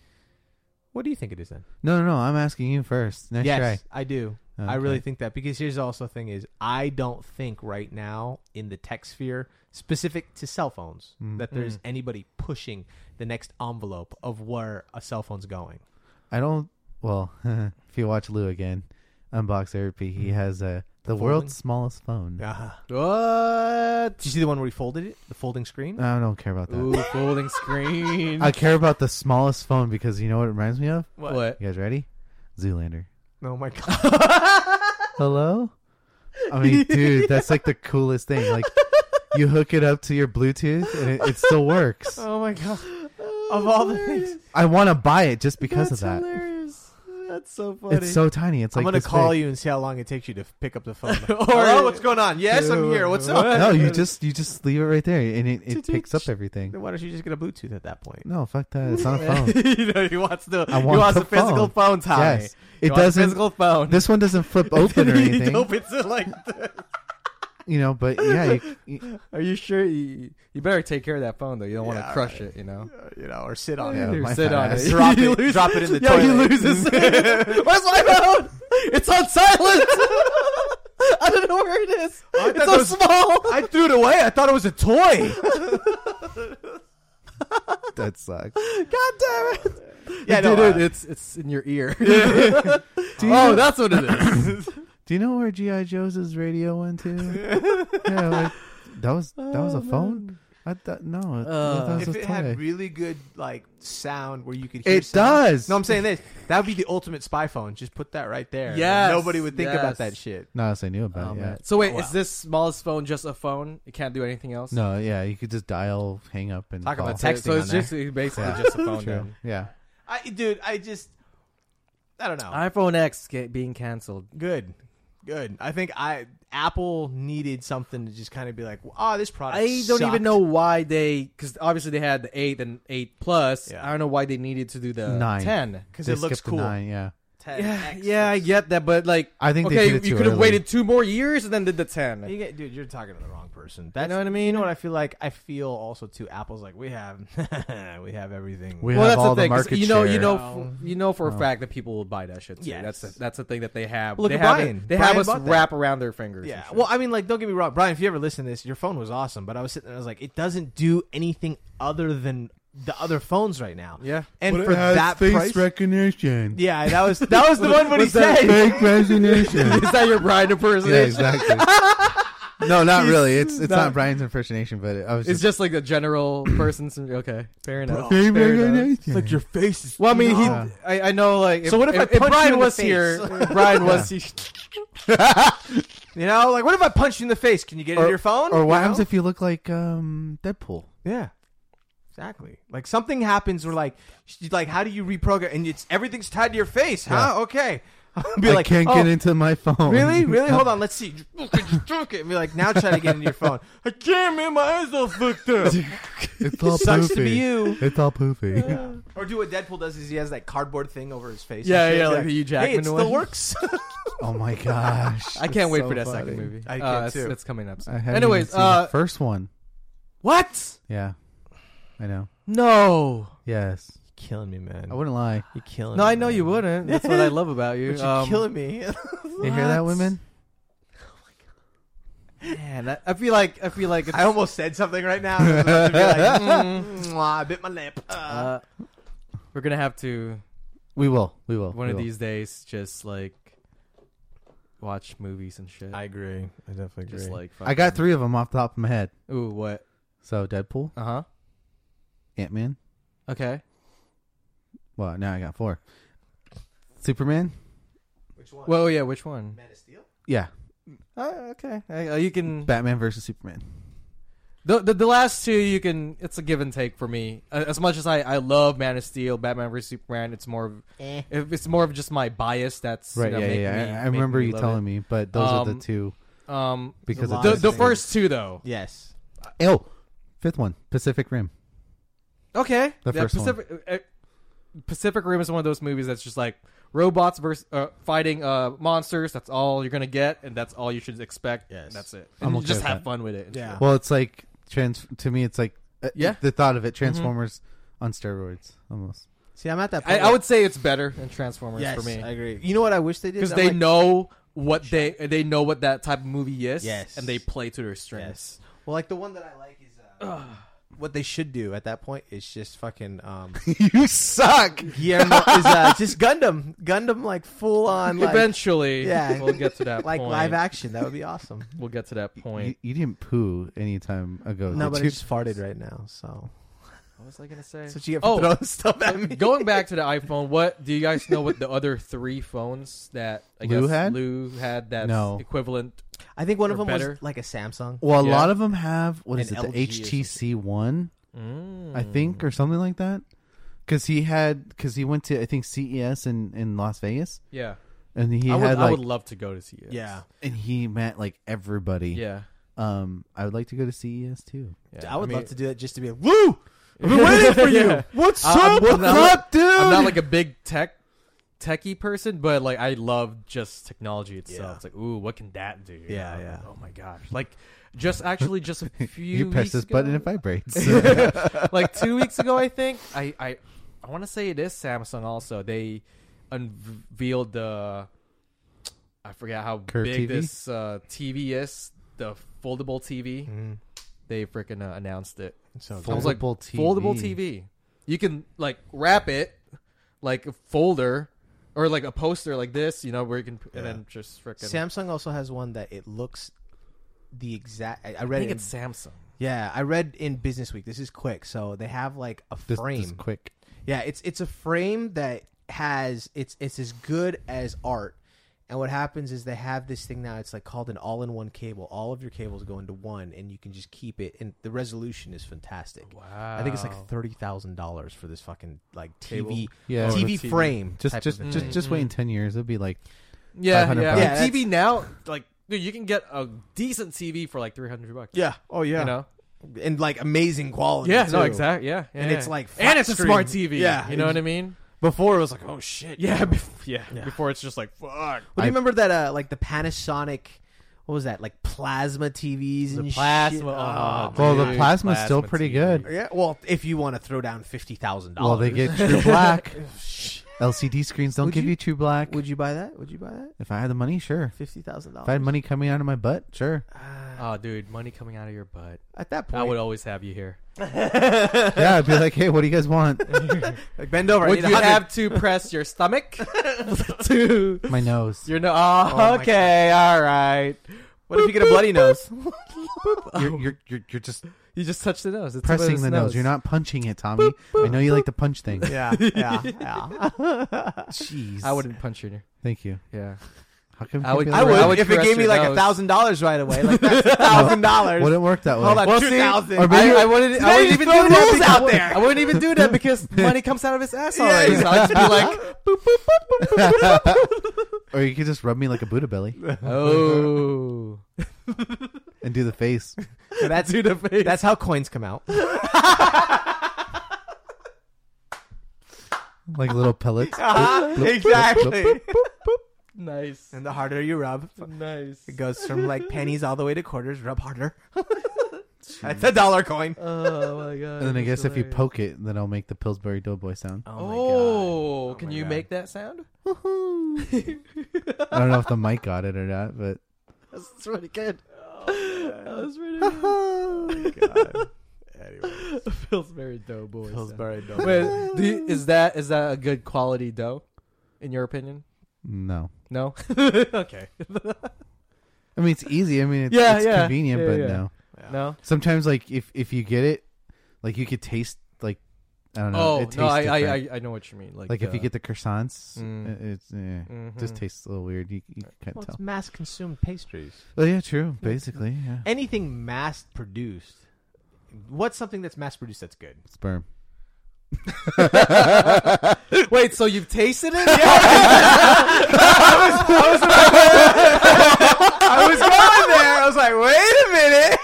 What do you think it is then? No, no, no. I'm asking you first. Nice yes, try. I do. I Okay. really think that because here's also the thing is I don't think right now in the tech sphere specific to cell phones Mm. that there's Mm. anybody pushing the next envelope of where a cell phone's going. I don't. Well, if you watch Lou again, Unbox Therapy, he Mm. has a The Folding? world's smallest phone. Uh-huh. What? Did you see the one where he folded it? The folding screen? I don't care about that. Ooh, folding screen. I care about the smallest phone because you know what it reminds me of? What? You guys ready? Zoolander. Oh my god. Hello? I mean, dude, that's like the coolest thing. Like, you hook it up to your Bluetooth and it, it still works. Oh my god. Of all the things. I want to buy it just because That's of that. hilarious. That's so funny. It's so tiny. It's like I'm gonna this call big. you and see how long it takes you to f- pick up the phone. Or- Hello, what's going on? Yes, I'm here. What's up? No, you just you just leave it right there and it, it picks up everything. Then why don't you just get a Bluetooth at that point? No, fuck that. It's not a phone. you know, he wants the I he want wants the a physical phone. phone, Tommy. Yes. He It wants a doesn't. physical phone. This one doesn't flip open or He anything. opens it like this. You know, but yeah, you, you, Are you sure? You, you better take care of that phone though. You don't want to Yeah, crush right. it. You know. Uh, you know, or sit on Yeah, it. Or my sit fat on ass. it. Drop You it- lose- drop it in the yeah, he toilet. loses. Where's my phone? It's on silent. I don't know where it is. I It's thought so it was- small. I threw it away. I thought it was a toy. that sucks. God damn it! Yeah, dude, no, dude, uh, it's it's in your ear. Do you oh, know, that's what it is. do you know where G I Joe's radio went to? Yeah, like, that was that was a phone. I thought no, it, Uh, that was if a it toy. had really good like sound where you could hear It sound- does. No, I'm saying this. That would be the ultimate spy phone. Just put that right there. Yes, Nobody would think yes. about that shit. Not as I knew about Oh, it. Yeah. man. So wait, Wow. is this smallest phone just a phone? It can't do anything else. No, yeah, you could just dial, hang up, and Talk call. about So- texting So it's on there. just basically Yeah. just a phone. True. Then. Yeah, I, dude, I just, I don't know. iPhone X get, being canceled. good, good. I think I Apple needed something to just kind of be like, oh, this product. I don't sucked. even know why they, because obviously they had the eight and eight plus. Yeah. I don't know why they needed to do the Nine. ten. because They it looks skipped the cool. Nine, yeah, ten Yeah, X yeah, I looks- get that, but like, I think they okay, did it you too could have early. waited two more years and then did the ten. You get, dude, you're talking to the wrong person. That's, know what I You mean? know what I feel like? I feel also too. Apple's like we have, we have everything. We well, have that's all the thing. 'cause market you know, you share. know, Oh. f- you know for a Oh. fact that people will buy that shit too. Yes. That's the, that's the thing that they have. Look they at have Brian. It, they Brian have us bought that. wrap around their fingers. Yeah. and shit. Well, I mean, like, don't get me wrong, Brian. If you ever listen to this, your phone was awesome, but I was sitting there, I was like, it doesn't do anything other than the other phones right now. yeah. And for that price, recognition. yeah, that was that was the one when he Was that said. Fake recognition. Is that your Brian impersonation? Yeah, exactly. No, not really. It's it's No. not Brian's impersonation, but I was It's just, just like a general person's. Okay, fair enough. Fake Fair enough. recognition. Like your face is. Well, I mean, he. Yeah. I, I know, like. If, So what if I if, if punch Brian you in the was face? here? If Brian was. He, You know, like, what if I punch you in the face? Can you get it Or- in your phone? Or what You happens know? if you look like um, Deadpool? Yeah. Exactly. Like something happens where like, she's like, how do you reprogram? And it's everything's tied to your face, huh? Okay. I'll be I like, can't oh, get into my phone. Really? Really? Hold on. Let's see. And be like, now try to get into your phone. I can't, man. My eyes all fucked up. It's all Sucks poofy. to be you. It's all poofy. Or do what Deadpool does is he has that cardboard thing over his face. Yeah, and shit. yeah, Be like the Hugh Hey, Jackman it still one. works. Oh my gosh! I can't wait so for that funny. second movie. I uh, can it's, too. it's coming up. Soon. I haven't Anyways, even seen uh, the first one. what? Yeah, I know. No. Yes, Killing me, man. I wouldn't lie. You're killing No, me. I know you man. wouldn't. That's what I love about you. But you're Um, killing me. You hear that, women? Man, that, I feel like I feel like it's, I almost said something right now. I was about to be like, mm, mwah, I bit my lip. Uh, uh, we're gonna have to We will. We will. one we of will. these days just like watch movies and shit. I agree. I definitely agree. just like I got three of them off the top of my head. Ooh, what? So Deadpool, Uh huh. Ant Man. Okay. Well, now I got four. Superman. Which one? Well, yeah. Which one? Man of Steel? Yeah, Uh, okay. Uh, you can Batman versus Superman. the, the the last two. You can. It's a give and take for me. Uh, As much as I, I love Man of Steel, Batman versus Superman. It's more of Eh. if it's more of just my bias. That's Right. you know, yeah, make yeah. me- I, I make remember me you love telling it. me, but those are the Um, two Um, because a of lot the of the things. first two though. Yes. Oh, fifth one, Pacific Rim. Okay. The Yeah, first one. Pacific, uh, Pacific Rim is one of those movies that's just like robots versus uh, fighting uh, monsters. That's all you're gonna get, and that's all you should expect. Yes. That's it. I'm And you okay just with have that. fun with it. and Yeah. shit. Well, it's like trans. To me, it's like uh, Yeah. the thought of it, Transformers on steroids, almost. See, I'm at that I, point. I would say it's better than Transformers yes, for me I agree. You know what I wish they did? because I'm they like- know what they they know what that type of movie is. Yes. and they play to their strengths. Yes. Well, like the one that I like is uh, what they should do at that point is just fucking um, You suck. Guillermo is uh, just Gundam, Gundam like full on, like, Eventually, Yeah. we'll get to that like point. live action. That would be awesome. We'll get to that You, point. you didn't poo any time ago. No, did but I you? just farted right now, so What was I gonna say? so you get for Oh. throwing stuff at me. Going back to the iPhone, what do you guys know? What the other three phones that I Lou guess had? Lou had that's No. equivalent? I think one of Or them better. was like a Samsung. Well, a Yeah. lot of them have what is And it, the L G or H T C One, Mm. I think, or something like that. Because he had, because he went to I think C E S in, in Las Vegas, Yeah, and he I would. had I like, would love to go to see it. Yeah, and he met like everybody. yeah. Um, I would like to go to C E S too. yeah. I would mean- love to do it just to be like, woo! I've been waiting for you. Yeah. What's I'm- up? I'm What's not- up, dude? I'm not like a big tech techie person, but like I love just technology itself. Yeah. It's like, ooh, what can that do? You Yeah, know? yeah. Oh my gosh! Like, just actually, just a few. You press weeks this ago, button and it vibrates. like two weeks ago, I think I I I want to say it is Samsung. Also, they unveiled the I forget how Curve big T V? this uh, T V is, the foldable T V. Mm, They freaking uh, announced it. so I was like, Foldable T V. Foldable T V. You can like wrap it like a folder or like a poster like this, you know, where you can Yeah. and then just freaking. Samsung also has one that it looks the exact. I, I I read think it. In, it's Samsung. yeah, I read in Business Week. This is quick. So they have like a Just, frame. just quick. Yeah, it's it's a frame that has it's it's as good as art. And what happens is they have this thing now. It's like called an all-in-one cable. All of your cables go into one, and you can just keep it. And the resolution is fantastic. Wow. I think it's like thirty thousand dollars for this fucking like T V Cable? Yeah, Oh, T V T V. frame. just type just of just thing. just Mm, wait in mm. ten years. It'll be like Yeah, five hundred yeah. bucks. yeah. Yeah, T V now, like, dude, you can get a decent T V for like three hundred bucks. Yeah. Oh yeah. You know? And like amazing quality. Yeah, no, too. exactly. Yeah, yeah, And yeah. it's like and flat it's a screen. smart T V. Yeah, you know it what was- I mean. Before it was like, oh shit. Yeah, bef- yeah, Yeah. Before it's just like fuck. Well, do I- you remember that? Uh, like the Panasonic. What was that? Like plasma T Vs The and plasma, shit? oh, Oh, Well, the dude, plasma's still plasma pretty T V. good. yeah. Well, if you want to throw down fifty thousand dollars, Well, they get True Black. Shh. L C D screens don't Would give you- you True Black. Would you buy that? Would you buy that? If I had the money, sure. Fifty thousand dollars. If I had money coming out of my butt, sure. Oh, dude, money coming out of your butt. At that point, I would always have you here. Yeah, I'd be like, hey, what do you guys want? like bend over. I Would need a you hundred. have to press your stomach to My nose. your no? Oh, Oh my okay, all right. What if you get a bloody nose? You're, you're, you're, you're just You just touch the nose. It's pressing the nose. You're not punching it, Tommy. I know you like to punch things. yeah, yeah, yeah. Jeez. I wouldn't punch you. Thank you. Yeah. How come? I you would- feel I like- would, I would if it caress gave me your like a nose. thousand dollars right away. Like that's a thousand dollars. Wouldn't work that way. Hold on, Well, two see, thousand. or maybe- I, I wouldn't. Now I you wouldn't just even throw do that. rules because- out there. I wouldn't even do that because money comes out of his ass Yeah, already. So I'd just be like, boop, boop, boop, boop, boop. Or you could just rub me like a Buddha belly Oh, and do the face. So that's do the face. that's how coins come out. Like little pellets. Uh-huh, Bloop, bloop, exactly. bloop, bloop. nice. And the harder you rub, Nice. it goes from like pennies all the way to quarters. Rub harder. That's a dollar coin. Oh my god. And then I that's guess if you hilarious. poke it, then I'll make the Pillsbury Doughboy sound. Oh, Oh can my you God. make that sound? I don't know if the mic got it or not, but That's really good. Oh, That was really good. God. Anyway, Pillsbury Doughboy. Pillsbury sound. Doughboy. Wait, do you, is that is that a good quality dough, in your opinion? no. No. Okay. I mean, it's easy. I mean, it's, Yeah, it's yeah. convenient, Yeah, but yeah. no. Yeah. No. Sometimes, like if if you get it, like you could taste like I don't know. Oh it tastes no, I, I different. I I know what you mean. Like like if you uh, get the croissants, Mm. it- it's eh, mhm. just tastes a little weird. You, you can't Well, tell. it's mass consumed pastries. Oh yeah, true. Basically, yeah. Anything mass produced. What's something that's mass produced that's good? Sperm. Wait, so you've tasted it? I was going there. I was like, wait a minute.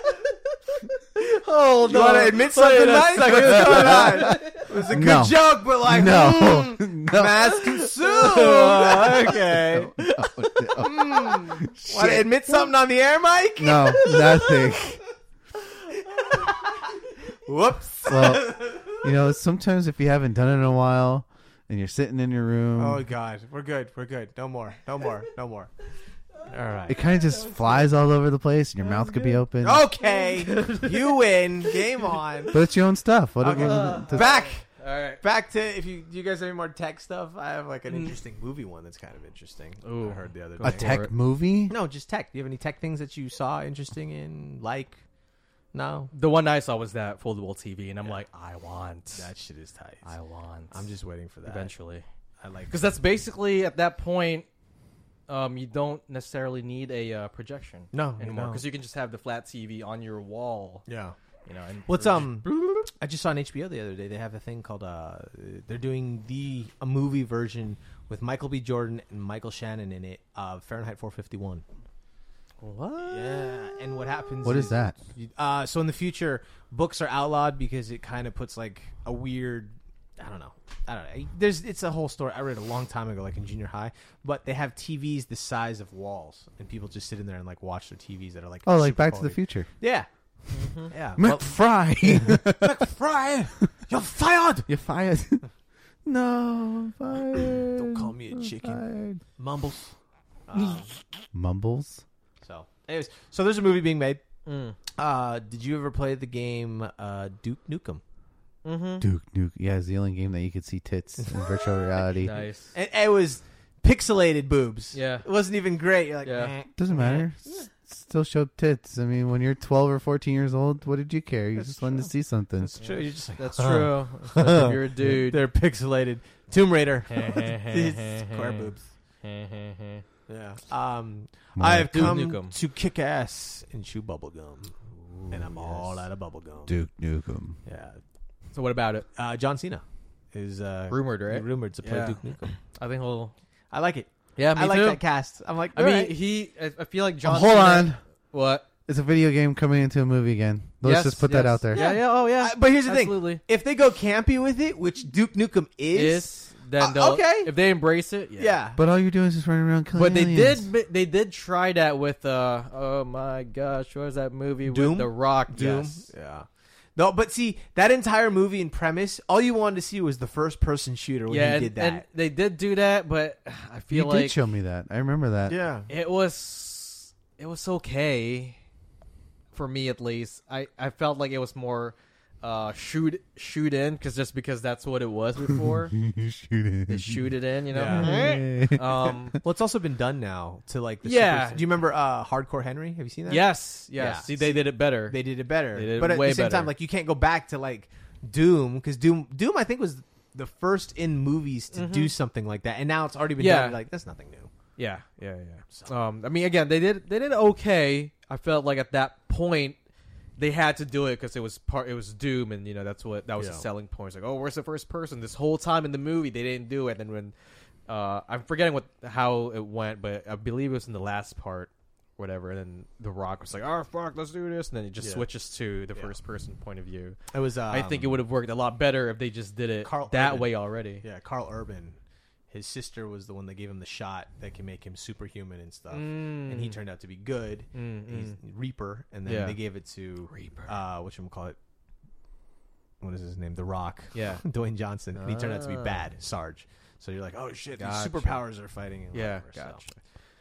Oh You want to admit something, Mike? What's going on? It was a good No. joke, but like, No. mm, No. mass consumed. okay. Want to admit something on the air, Mike? No, nothing. Whoops. Well, you know, sometimes if you haven't done it in a while and you're sitting in your room, Oh God, we're good. We're good. No more. No more. No more. All right. It kind of just flies all over the place, and your mouth could be open. Okay, you win. Game on. But it's your own stuff. What Okay. uh, Back, All right. back to if you do you guys have any more tech stuff? I have like an interesting movie one that's kind of interesting. Ooh. I heard the other Go a day. for tech it. movie? No, just tech. Do you have any tech things that you saw interesting in? Like, no, The one I saw was that foldable T V, and I'm Yeah. like, I want. that shit is tight. I want. I'm just waiting for that. eventually. I like Because that's basically, at that point, um, you don't necessarily need a uh, projection no anymore. no. Because you can just have the flat T V on your wall. Yeah. You know, and What's um? I just saw on H B O the other day. They have a thing called uh. They're doing the a movie version with Michael B. Jordan and Michael Shannon in it of Fahrenheit four fifty-one. What? Yeah, and what happens? What is that? you- Uh, so in the future, books are outlawed because it kind of puts like a weird. I don't know. I don't know. There's it's a whole story. I read it a long time ago, like in junior high. But they have T Vs the size of walls, and people just sit in there and like watch their T Vs that are like Oh, like super Back to the quality. Future. Yeah, yeah. Well, McFry. Fry, you're fired. You're fired. No, I'm fired. Don't call me a I'm chicken. fired. Mumbles. Um, Mumbles. so, anyways, so there's a movie being made. Mm. Uh, did you ever play the game uh, Duke Nukem? Mm-hmm. Duke Nuke. Yeah, it's the only game that you could see tits in virtual reality. Nice. And it was pixelated boobs. Yeah. It wasn't even great. You're like, Yeah. eh. Doesn't matter. S- Still showed tits. I mean, when you're twelve or fourteen years old, what did you care? You That's just wanted to see something. That's true. You're just like, That's huh. true. Especially if you're a dude. They're pixelated. Tomb Raider. These Square boobs. boobs. Yeah. Um, More I have Duke come Nukem. to kick ass and chew bubblegum. And I'm all out of bubblegum. Duke Nukem. Yeah. So what about it? Uh, John Cena is uh, Rumored, right? rumored to play Yeah. Duke Nukem. I think he'll. I like it. Yeah, me I like too. that cast. I'm like, I mean, alright. he. I I feel like John. Oh, hold Cena- on. What? It's a video game coming into a movie again. Let's Yes, just put that yes. out there. Yeah, yeah. Oh, yeah. Uh, but here's the Absolutely. thing: if they go campy with it, which Duke Nukem is, Is then Uh, they'll, okay. if they embrace it, yeah. yeah. But all you're doing is just running around killing But they aliens. did. They did try that with. uh Oh my gosh, what was that movie Doom? with The Rock? Doom. Yes. Yeah. No, but see that entire movie and premise, all you wanted to see was the first person shooter when yeah, he and, did and that. they did do that, but I You feel did like show me that. I remember that. yeah. it was. It was okay, for me at least. I I felt like it was more. Uh, shoot, shoot in, because just because that's what it was before. Shoot it. They shoot it in, you know. Yeah. Um, Well, it's also been done now to like the Yeah. super- do you remember uh, Hardcore Henry? Have you seen that? yes, yes. Yeah. See, they did it better. They did it better. They did it but at way the same better. time, like you can't go back to like Doom because Doom, Doom, I think was the first in movies to Mhm. do something like that, and now it's already been Yeah. done. You're like that's nothing new. Yeah, yeah, yeah. So- Um, I mean, again, they did they did okay. I felt like at that point they had to do it because it was part. It was Doom, and you know that's what that was Yeah. the selling point. It's like, oh, where's the first person? This whole time in the movie, they didn't do it. And when uh, I'm forgetting what how it went, but I believe it was in the last part, whatever. And then The Rock was like, oh fuck, let's do this, and then it just Yeah. switches to the Yeah. first person point of view. It was. Um, I think it would have worked a lot better if they just did it Carl that Urban. way already. Yeah, Carl Urban. His sister was the one that gave him the shot that can make him superhuman and stuff, Mm. and he turned out to be good. Mm, He's mm. Reaper, and then Yeah. they gave it to Reaper. uh, what you call it? What is his name? The Rock. Yeah. Dwayne Johnson. And he turned out to be Ah. bad, Sarge. So you're like, oh shit, Gotcha. these superpowers are fighting. And Yeah, whatever, so. gotcha.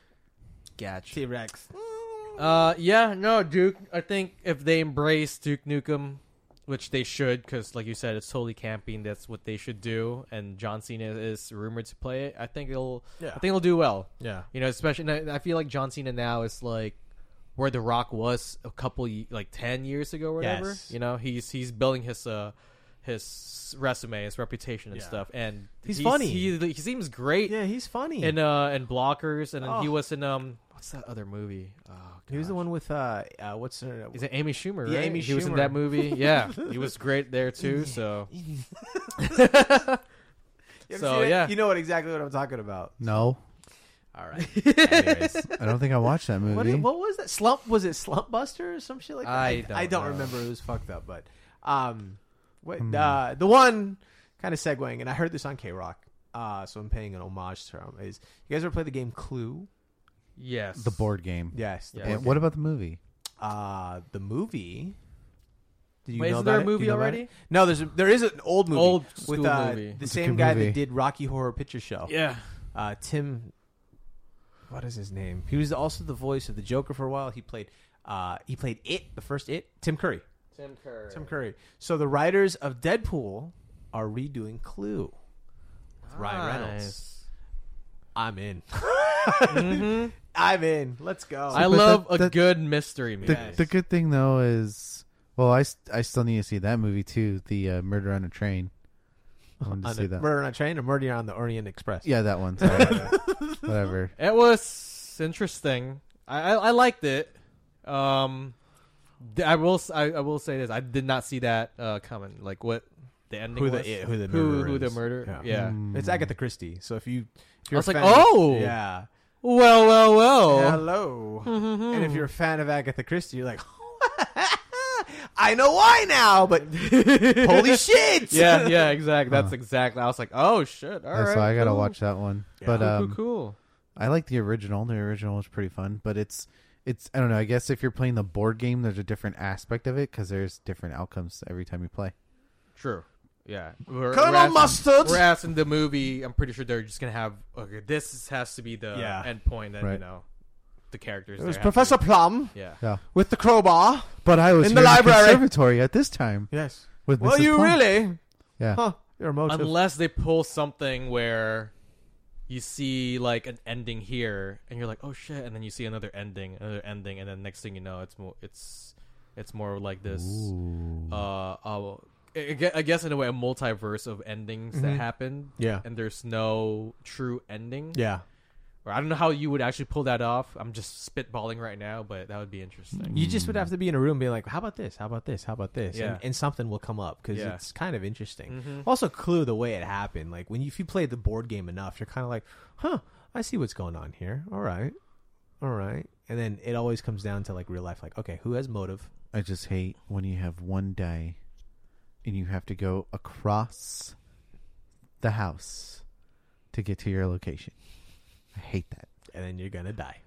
Gotcha. T Rex. Uh, yeah, no, Duke. I think if they embrace Duke Nukem, which they should, because like you said, it's totally camping. That's what they should do. And John Cena is rumored to play it. I think it'll. Yeah. I think it'll do well. Yeah. You know, especially and I I feel like John Cena now is like where The Rock was a couple ye- like ten years ago, or whatever. Yes. You know, he's he's building his uh his resume, his reputation, and Yeah. stuff. And He's funny. He, he seems great Yeah, he's funny. in uh in Blockers, and then he Oh. was in um what's that other movie? Oh, he was the gosh. one with uh, uh what's her? Is it Amy Schumer? Yeah, right? Amy He was in Schumer. that movie. Yeah, he was great there too. So, You ever So, seen it? yeah. you know what exactly what I'm talking about. No, All right. Anyways, I don't think I watched that what, movie. what was that? Slump? Was it Slump Buster or some shit like that? I don't I don't know. remember. It was fucked up, but um, what Hmm. uh, the one kind of segueing, and I heard this on K Rock, uh, so I'm paying an homage to him. Is you guys ever play the game Clue? yes, The board game. Yes. The Yeah. board And what game. about the movie? uh the movie? Did you Wait, know is there about a it? Do movie you know about already? it? No, there's a, there is an old movie Old with school uh, movie. the It's a same good guy movie. that did Rocky Horror Picture Show. Yeah. Uh, Tim. what is his name? He was also the voice of the Joker for a while. He played uh, he played It, the first It. Tim Curry. Tim Curry. Tim Curry. So the writers of Deadpool are redoing Clue with Ryan Reynolds. I'm in. Mm-hmm. I'm in. Let's go. I but love that- a that- good mystery movie. The, the good thing though is, well, I, st- I still need to see that movie too. The uh, Murder on a Train. I wanted to On see a- that. Murder on a Train or Murder on the Orient Express? Yeah, that one. Sorry. Whatever. It was interesting. I, I, I liked it. Um, th- I will s- I, I will say this. I did not see that uh, coming. Like what the ending Who was. the, who the who murderer who the is. murder? Yeah. Yeah. Mm. It's Agatha Christie. So if you, if you're I was a like, fan of- oh. yeah. Well, well, well. Hello. Mhm. And if you're a fan of Agatha Christie, you're like, I know why now, but holy shit. yeah, yeah, exactly. That's Huh. exactly. I was like, oh shit. All Yeah, right. so I gotta cool. watch that one. Yeah. But Cool, um, cool, cool. I like the original. The original was pretty fun, but it's it's I don't know. I guess if you're playing the board game, there's a different aspect of it because there's different outcomes every time you play. True. Yeah. We're, Colonel whereas- Mustard. Whereas in the movie, I'm pretty sure they're just gonna have okay. This is- has to be the Yeah. end point, and you Right. know, the characters. It was there have Professor to- Plum Yeah. Yeah, with the crowbar. but I was In the here library. conservatory at this time Yes. with Well, Missus you Plum. really? Yeah, Huh. Your emotive. Unless they pull something where you see like an ending here, and you're like, oh shit, and then you see another ending, another ending, and then next thing you know, it's more, it's, it's more like this. Ooh. Uh, uh, I gue- I guess in a way, a multiverse of endings that Mhm. happen, Yeah. and there's no true ending. Yeah. Or I don't know how you would actually pull that off. I'm just spitballing right now, but that would be interesting. You just would have to be in a room being like, how about this? How about this? How about this? Yeah. And, and something will come up because Yeah. it's kind of interesting. Mhm. Also, Clue, the way it happened. Like, when you, if you play the board game enough, you're kind of like, huh, I see what's going on here. All right. All right. And then it always comes down to, like, real life. Like, okay, who has motive? I just hate when you have one die and you have to go across the house to get to your location. I hate that. And then you're going to die.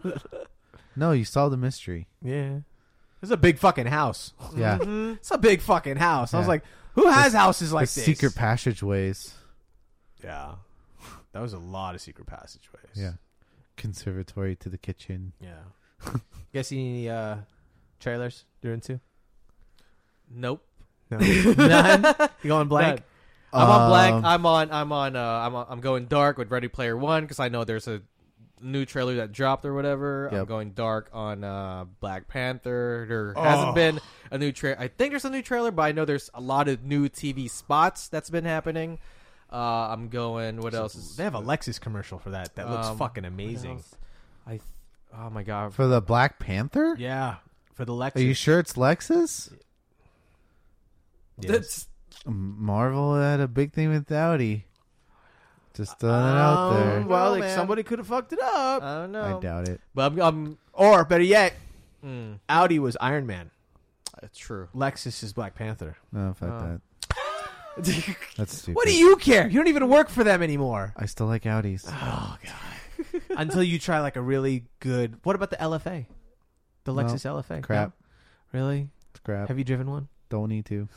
No, you solved the mystery. Yeah. It's a big fucking house. Yeah. Mhm. It's a big fucking house. I was Yeah. like, who has The- houses like the this? secret passageways. Yeah. That was a lot of secret passageways. Yeah. Conservatory to the kitchen. Yeah. You guys see any uh, trailers you're into? Nope. No. None? You going blank? I'm on blank. Um, I'm on. I'm on. Uh, I'm on, I'm going dark with Ready Player One because I know there's a new trailer that dropped or whatever. I'm Yep. going dark on uh, Black Panther. There Oh. hasn't been a new trailer. I think there's a new trailer, but I know there's a lot of new T V spots that's been happening. Uh, I'm going. What else? Is, They have a Lexus commercial for that. That looks Um, fucking what amazing. else? I. Th- oh my god. For the Black Panther? Yeah. For the Lexus. Are you sure it's Lexus? Yes. That's Marvel had a big thing with Audi. Just throwing it out there. Um, Well, No, like man. somebody could have fucked it up. I don't I know. doubt it. But I'm. I'm Or, better yet, mm, Audi was Iron Man. it's true. Lexus is Black Panther. No, fuck Oh. that. That's stupid. What do you care? You don't even work for them anymore. I still like Audis. Oh, God. Until you try, like, a really good... What about the L F A? The No. Lexus L F A? Crap. No? Really? Scrap. Have you driven one? Don't need to.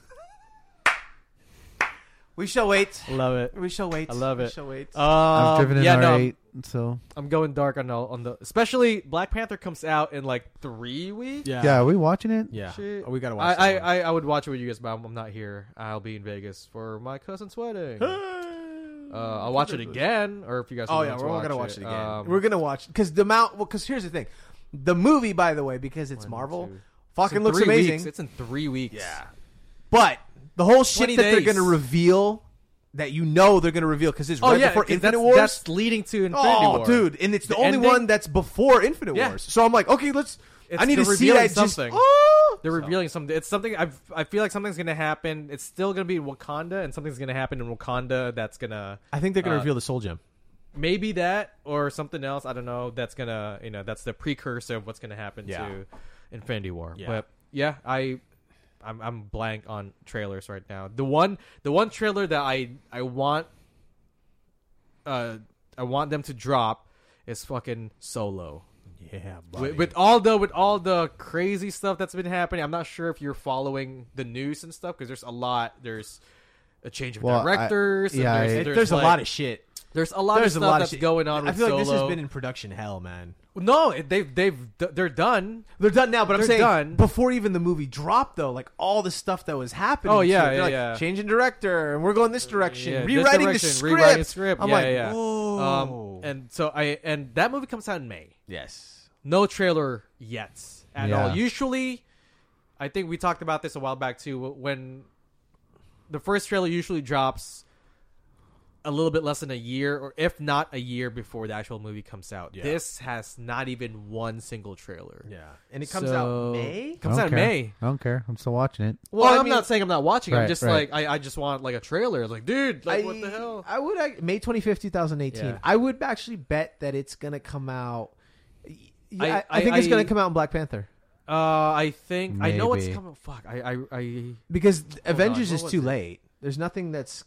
We shall wait. Love it. We shall wait. I love We it. shall wait. Um, I've driven an yeah, R no, I'm- eight, so I'm going dark on the, on the especially Black Panther comes out in like three weeks. yeah. yeah. Are we watching it? Yeah. Shit. Oh, we gotta watch I, that I, I I would watch it with you guys, but I'm, I'm not here. I'll be in Vegas for my cousin's wedding. one. Uh, I'll watch it again, or if you guys. Oh want yeah, to we're all watch gonna watch it again. Um, we're gonna watch because the amount. Well, because here's the thing, the movie, by the way, because it's one, Marvel, two- It's fucking in looks three amazing. weeks. It's in three weeks. Yeah, but the whole shit twenty that they're days. gonna reveal, that you know they're gonna reveal because it's Oh right yeah, before 'cause Infinite that's, Wars. that's leading to Infinity oh, War. dude, and it's the, The only ending? one that's before Infinite Yeah. Wars. So I'm like, okay, let's. It's- I need they're to see revealing that. Just, something. oh! They're So- revealing something. It's something I've, I feel like something's gonna happen. It's still gonna be in Wakanda, and something's gonna happen in Wakanda that's gonna I think they're gonna uh, reveal the Soul Gem. maybe that or something else. I don't know. That's gonna you know that's the precursor of what's gonna happen Yeah. to Infinity War. Yeah. But yeah, I I'm I'm blank on trailers right now. The one the one trailer that I I want uh I want them to drop is fucking Solo. Yeah, With, with all the with all the crazy stuff that's been happening, I'm not sure if you're following the news and stuff because there's a lot. There's a change of Well, I- directors. and yeah, there's, I- It- there's, there's a like- lot of shit. There's a lot There's a of stuff lot of that's shit. going on I with feel like Solo. this has been in production hell, man. No, it- they've they've they're done. They're done now, but I'm They're saying done. before even the movie dropped, though, like all the stuff that was happening. Oh, yeah, to it, they're yeah, like, yeah. changing director, and we're going this direction, Yeah, this rewriting direction, the script. rewriting script. I'm Yeah, like, yeah, yeah. whoa. Um, and so I and that movie comes out in May. yes, No trailer yet at Yeah. all. Usually, I think we talked about this a while back too. When the first trailer usually drops a little bit less than a year, or if not a year before the actual movie comes out. Yeah. This has not even one single trailer. yeah, and it comes So- out May. I Comes don't out in care. May. I don't care. I'm still watching it. Well, I I'm mean- not saying I'm not watching. I'm Right, just right. like I, I just want like a trailer. Like, dude, like I, what the hell? I would I, May twenty-fifth, twenty eighteen. Yeah. I would actually bet that it's gonna come out. Yeah, I, I- I, think it's I- gonna come out in Black Panther Uh, I think I know what's Maybe. coming. Fuck, I, I, I. because Avengers what is was too it? late. There's nothing that's.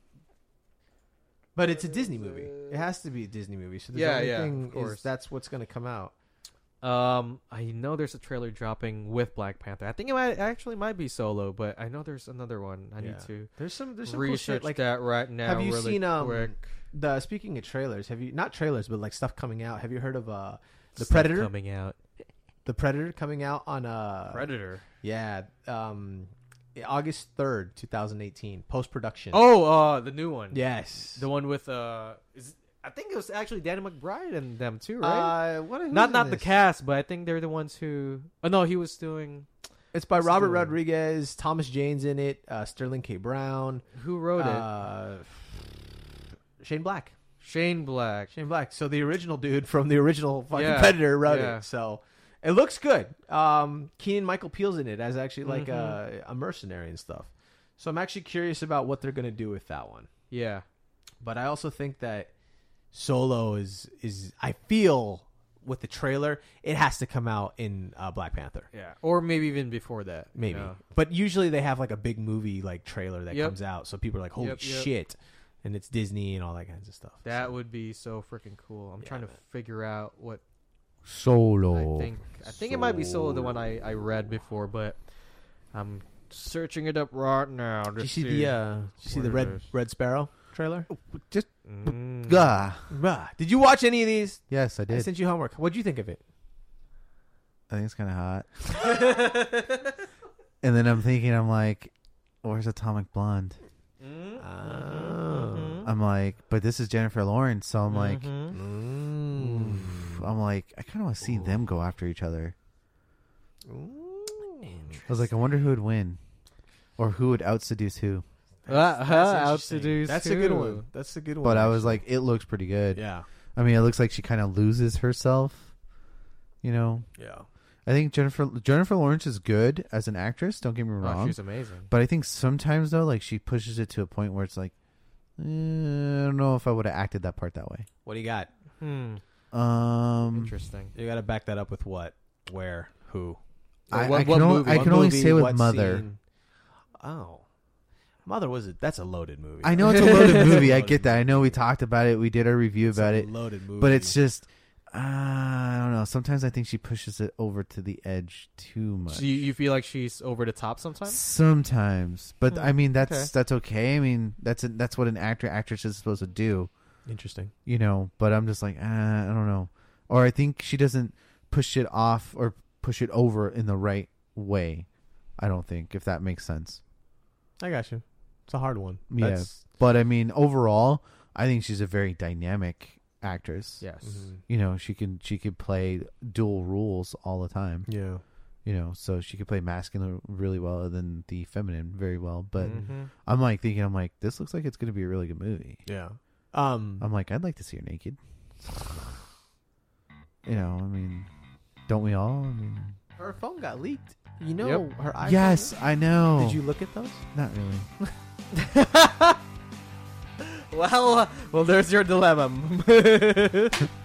But it's a Disney movie. It has to be a Disney movie. So the Yeah, only yeah, thing of course. is that's what's gonna come out. Um, I know there's a trailer dropping with Black Panther. I think it might actually might be Solo, but I know there's another one. I need Yeah. to There's some there's some cool research shit. Like that right now. have you really seen, um, quick. the speaking of trailers, have you not trailers but like stuff coming out? Have you heard of uh the Stuff Predator? coming out? The Predator coming out on uh Predator. Yeah, um, August third, twenty eighteen, post production. Oh, uh, the new one. yes, the one with uh, is I think it was actually Danny McBride and them too, right? Uh, what? who's not in not the this? cast, but I think they're the ones who. Oh no, he was doing. It's by What's the Robert one? Rodriguez, Thomas Jane's in it, uh, Sterling K. Brown, Who wrote it? uh, Shane Black. Shane Black. Shane Black. So the original dude from the original fucking Yeah, Predator wrote yeah. it. So it looks good. Um, Keenan Michael Peele's in it as actually like Mhm. a, a mercenary and stuff. So I'm actually curious about what they're gonna do with that one. Yeah. But I also think that Solo is is I feel with the trailer it has to come out in uh, Black Panther. Yeah. Or maybe even before that. you Maybe. know. But usually they have like a big movie like trailer that Yep. comes out, so people are like, "Holy Yep, yep. shit!" And it's Disney and all that kinds of stuff. That So, would be so freaking cool. I'm Yeah, trying to man. figure out what Solo. I think. I think it might be Solo, the one I, I read before, but I'm searching it up right now. Did to you see the uh, did you see what the it Red is. Red Sparrow trailer? Just Mm. gah. Bruh, Did you watch any of these? Yes, I I did. sent you homework. What'd you think of it? I think it's kind of hot. And then I'm thinking, I'm like, where's Atomic Blonde? Mm. Oh. Mhm. I'm like, but this is Jennifer Lawrence, so I'm like, Mhm. Mm. I'm like, I kind of want to see them go after each other. Ooh. I was like, I wonder who would win, or who would out seduce who. Uh, huh, out interesting. seduce That's a good who? one. That's a good one. But I was actually. like, it looks pretty good. yeah, I mean, it looks like she kind of loses herself. You know, yeah. I think Jennifer Jennifer Lawrence is good as an actress. Don't get me Oh, wrong. she's amazing. But I think sometimes though, like she pushes it to a point where it's like, eh, I don't know if I would have acted that part that way. What do you got? Hmm. Um, Interesting. You got to back that up with what, where, who. I, What- I what can, only, movie? I What can only movie, say with what Mother. scene? Oh, Mother was it? That's a loaded movie. I know it's a loaded movie. I Loaded get that. I movie. know we talked about it. We did our review It's about a it. Loaded movie. But it's just, uh, I don't know. Sometimes I think she pushes it over to the edge too much. So you, you feel like she's over the top sometimes? Sometimes, but Hmm, I mean that's okay. that's okay. I mean that's a, that's what an actor actress is supposed to do, interesting. you know. But I'm just like, uh, I don't know. Or I think she doesn't push it off or push it over in the right way. I don't think, if that makes sense. I got you. It's a hard one. Yeah. That's, But I mean, overall, I think she's a very dynamic actress. Yes. mhm. You know, she can she could play dual roles all the time. Yeah. You know, so she could play masculine really well and then the feminine very well. But Mhm. I'm like thinking, I'm like, this looks like it's going to be a really good movie. Yeah. Um. I'm like, I'd like to see her naked. You know, I mean, don't we all? I mean, her phone got leaked. You know, Yep. her iPhone. yes, I know. Did you look at those? Not really. Well, uh, well, there's your dilemma.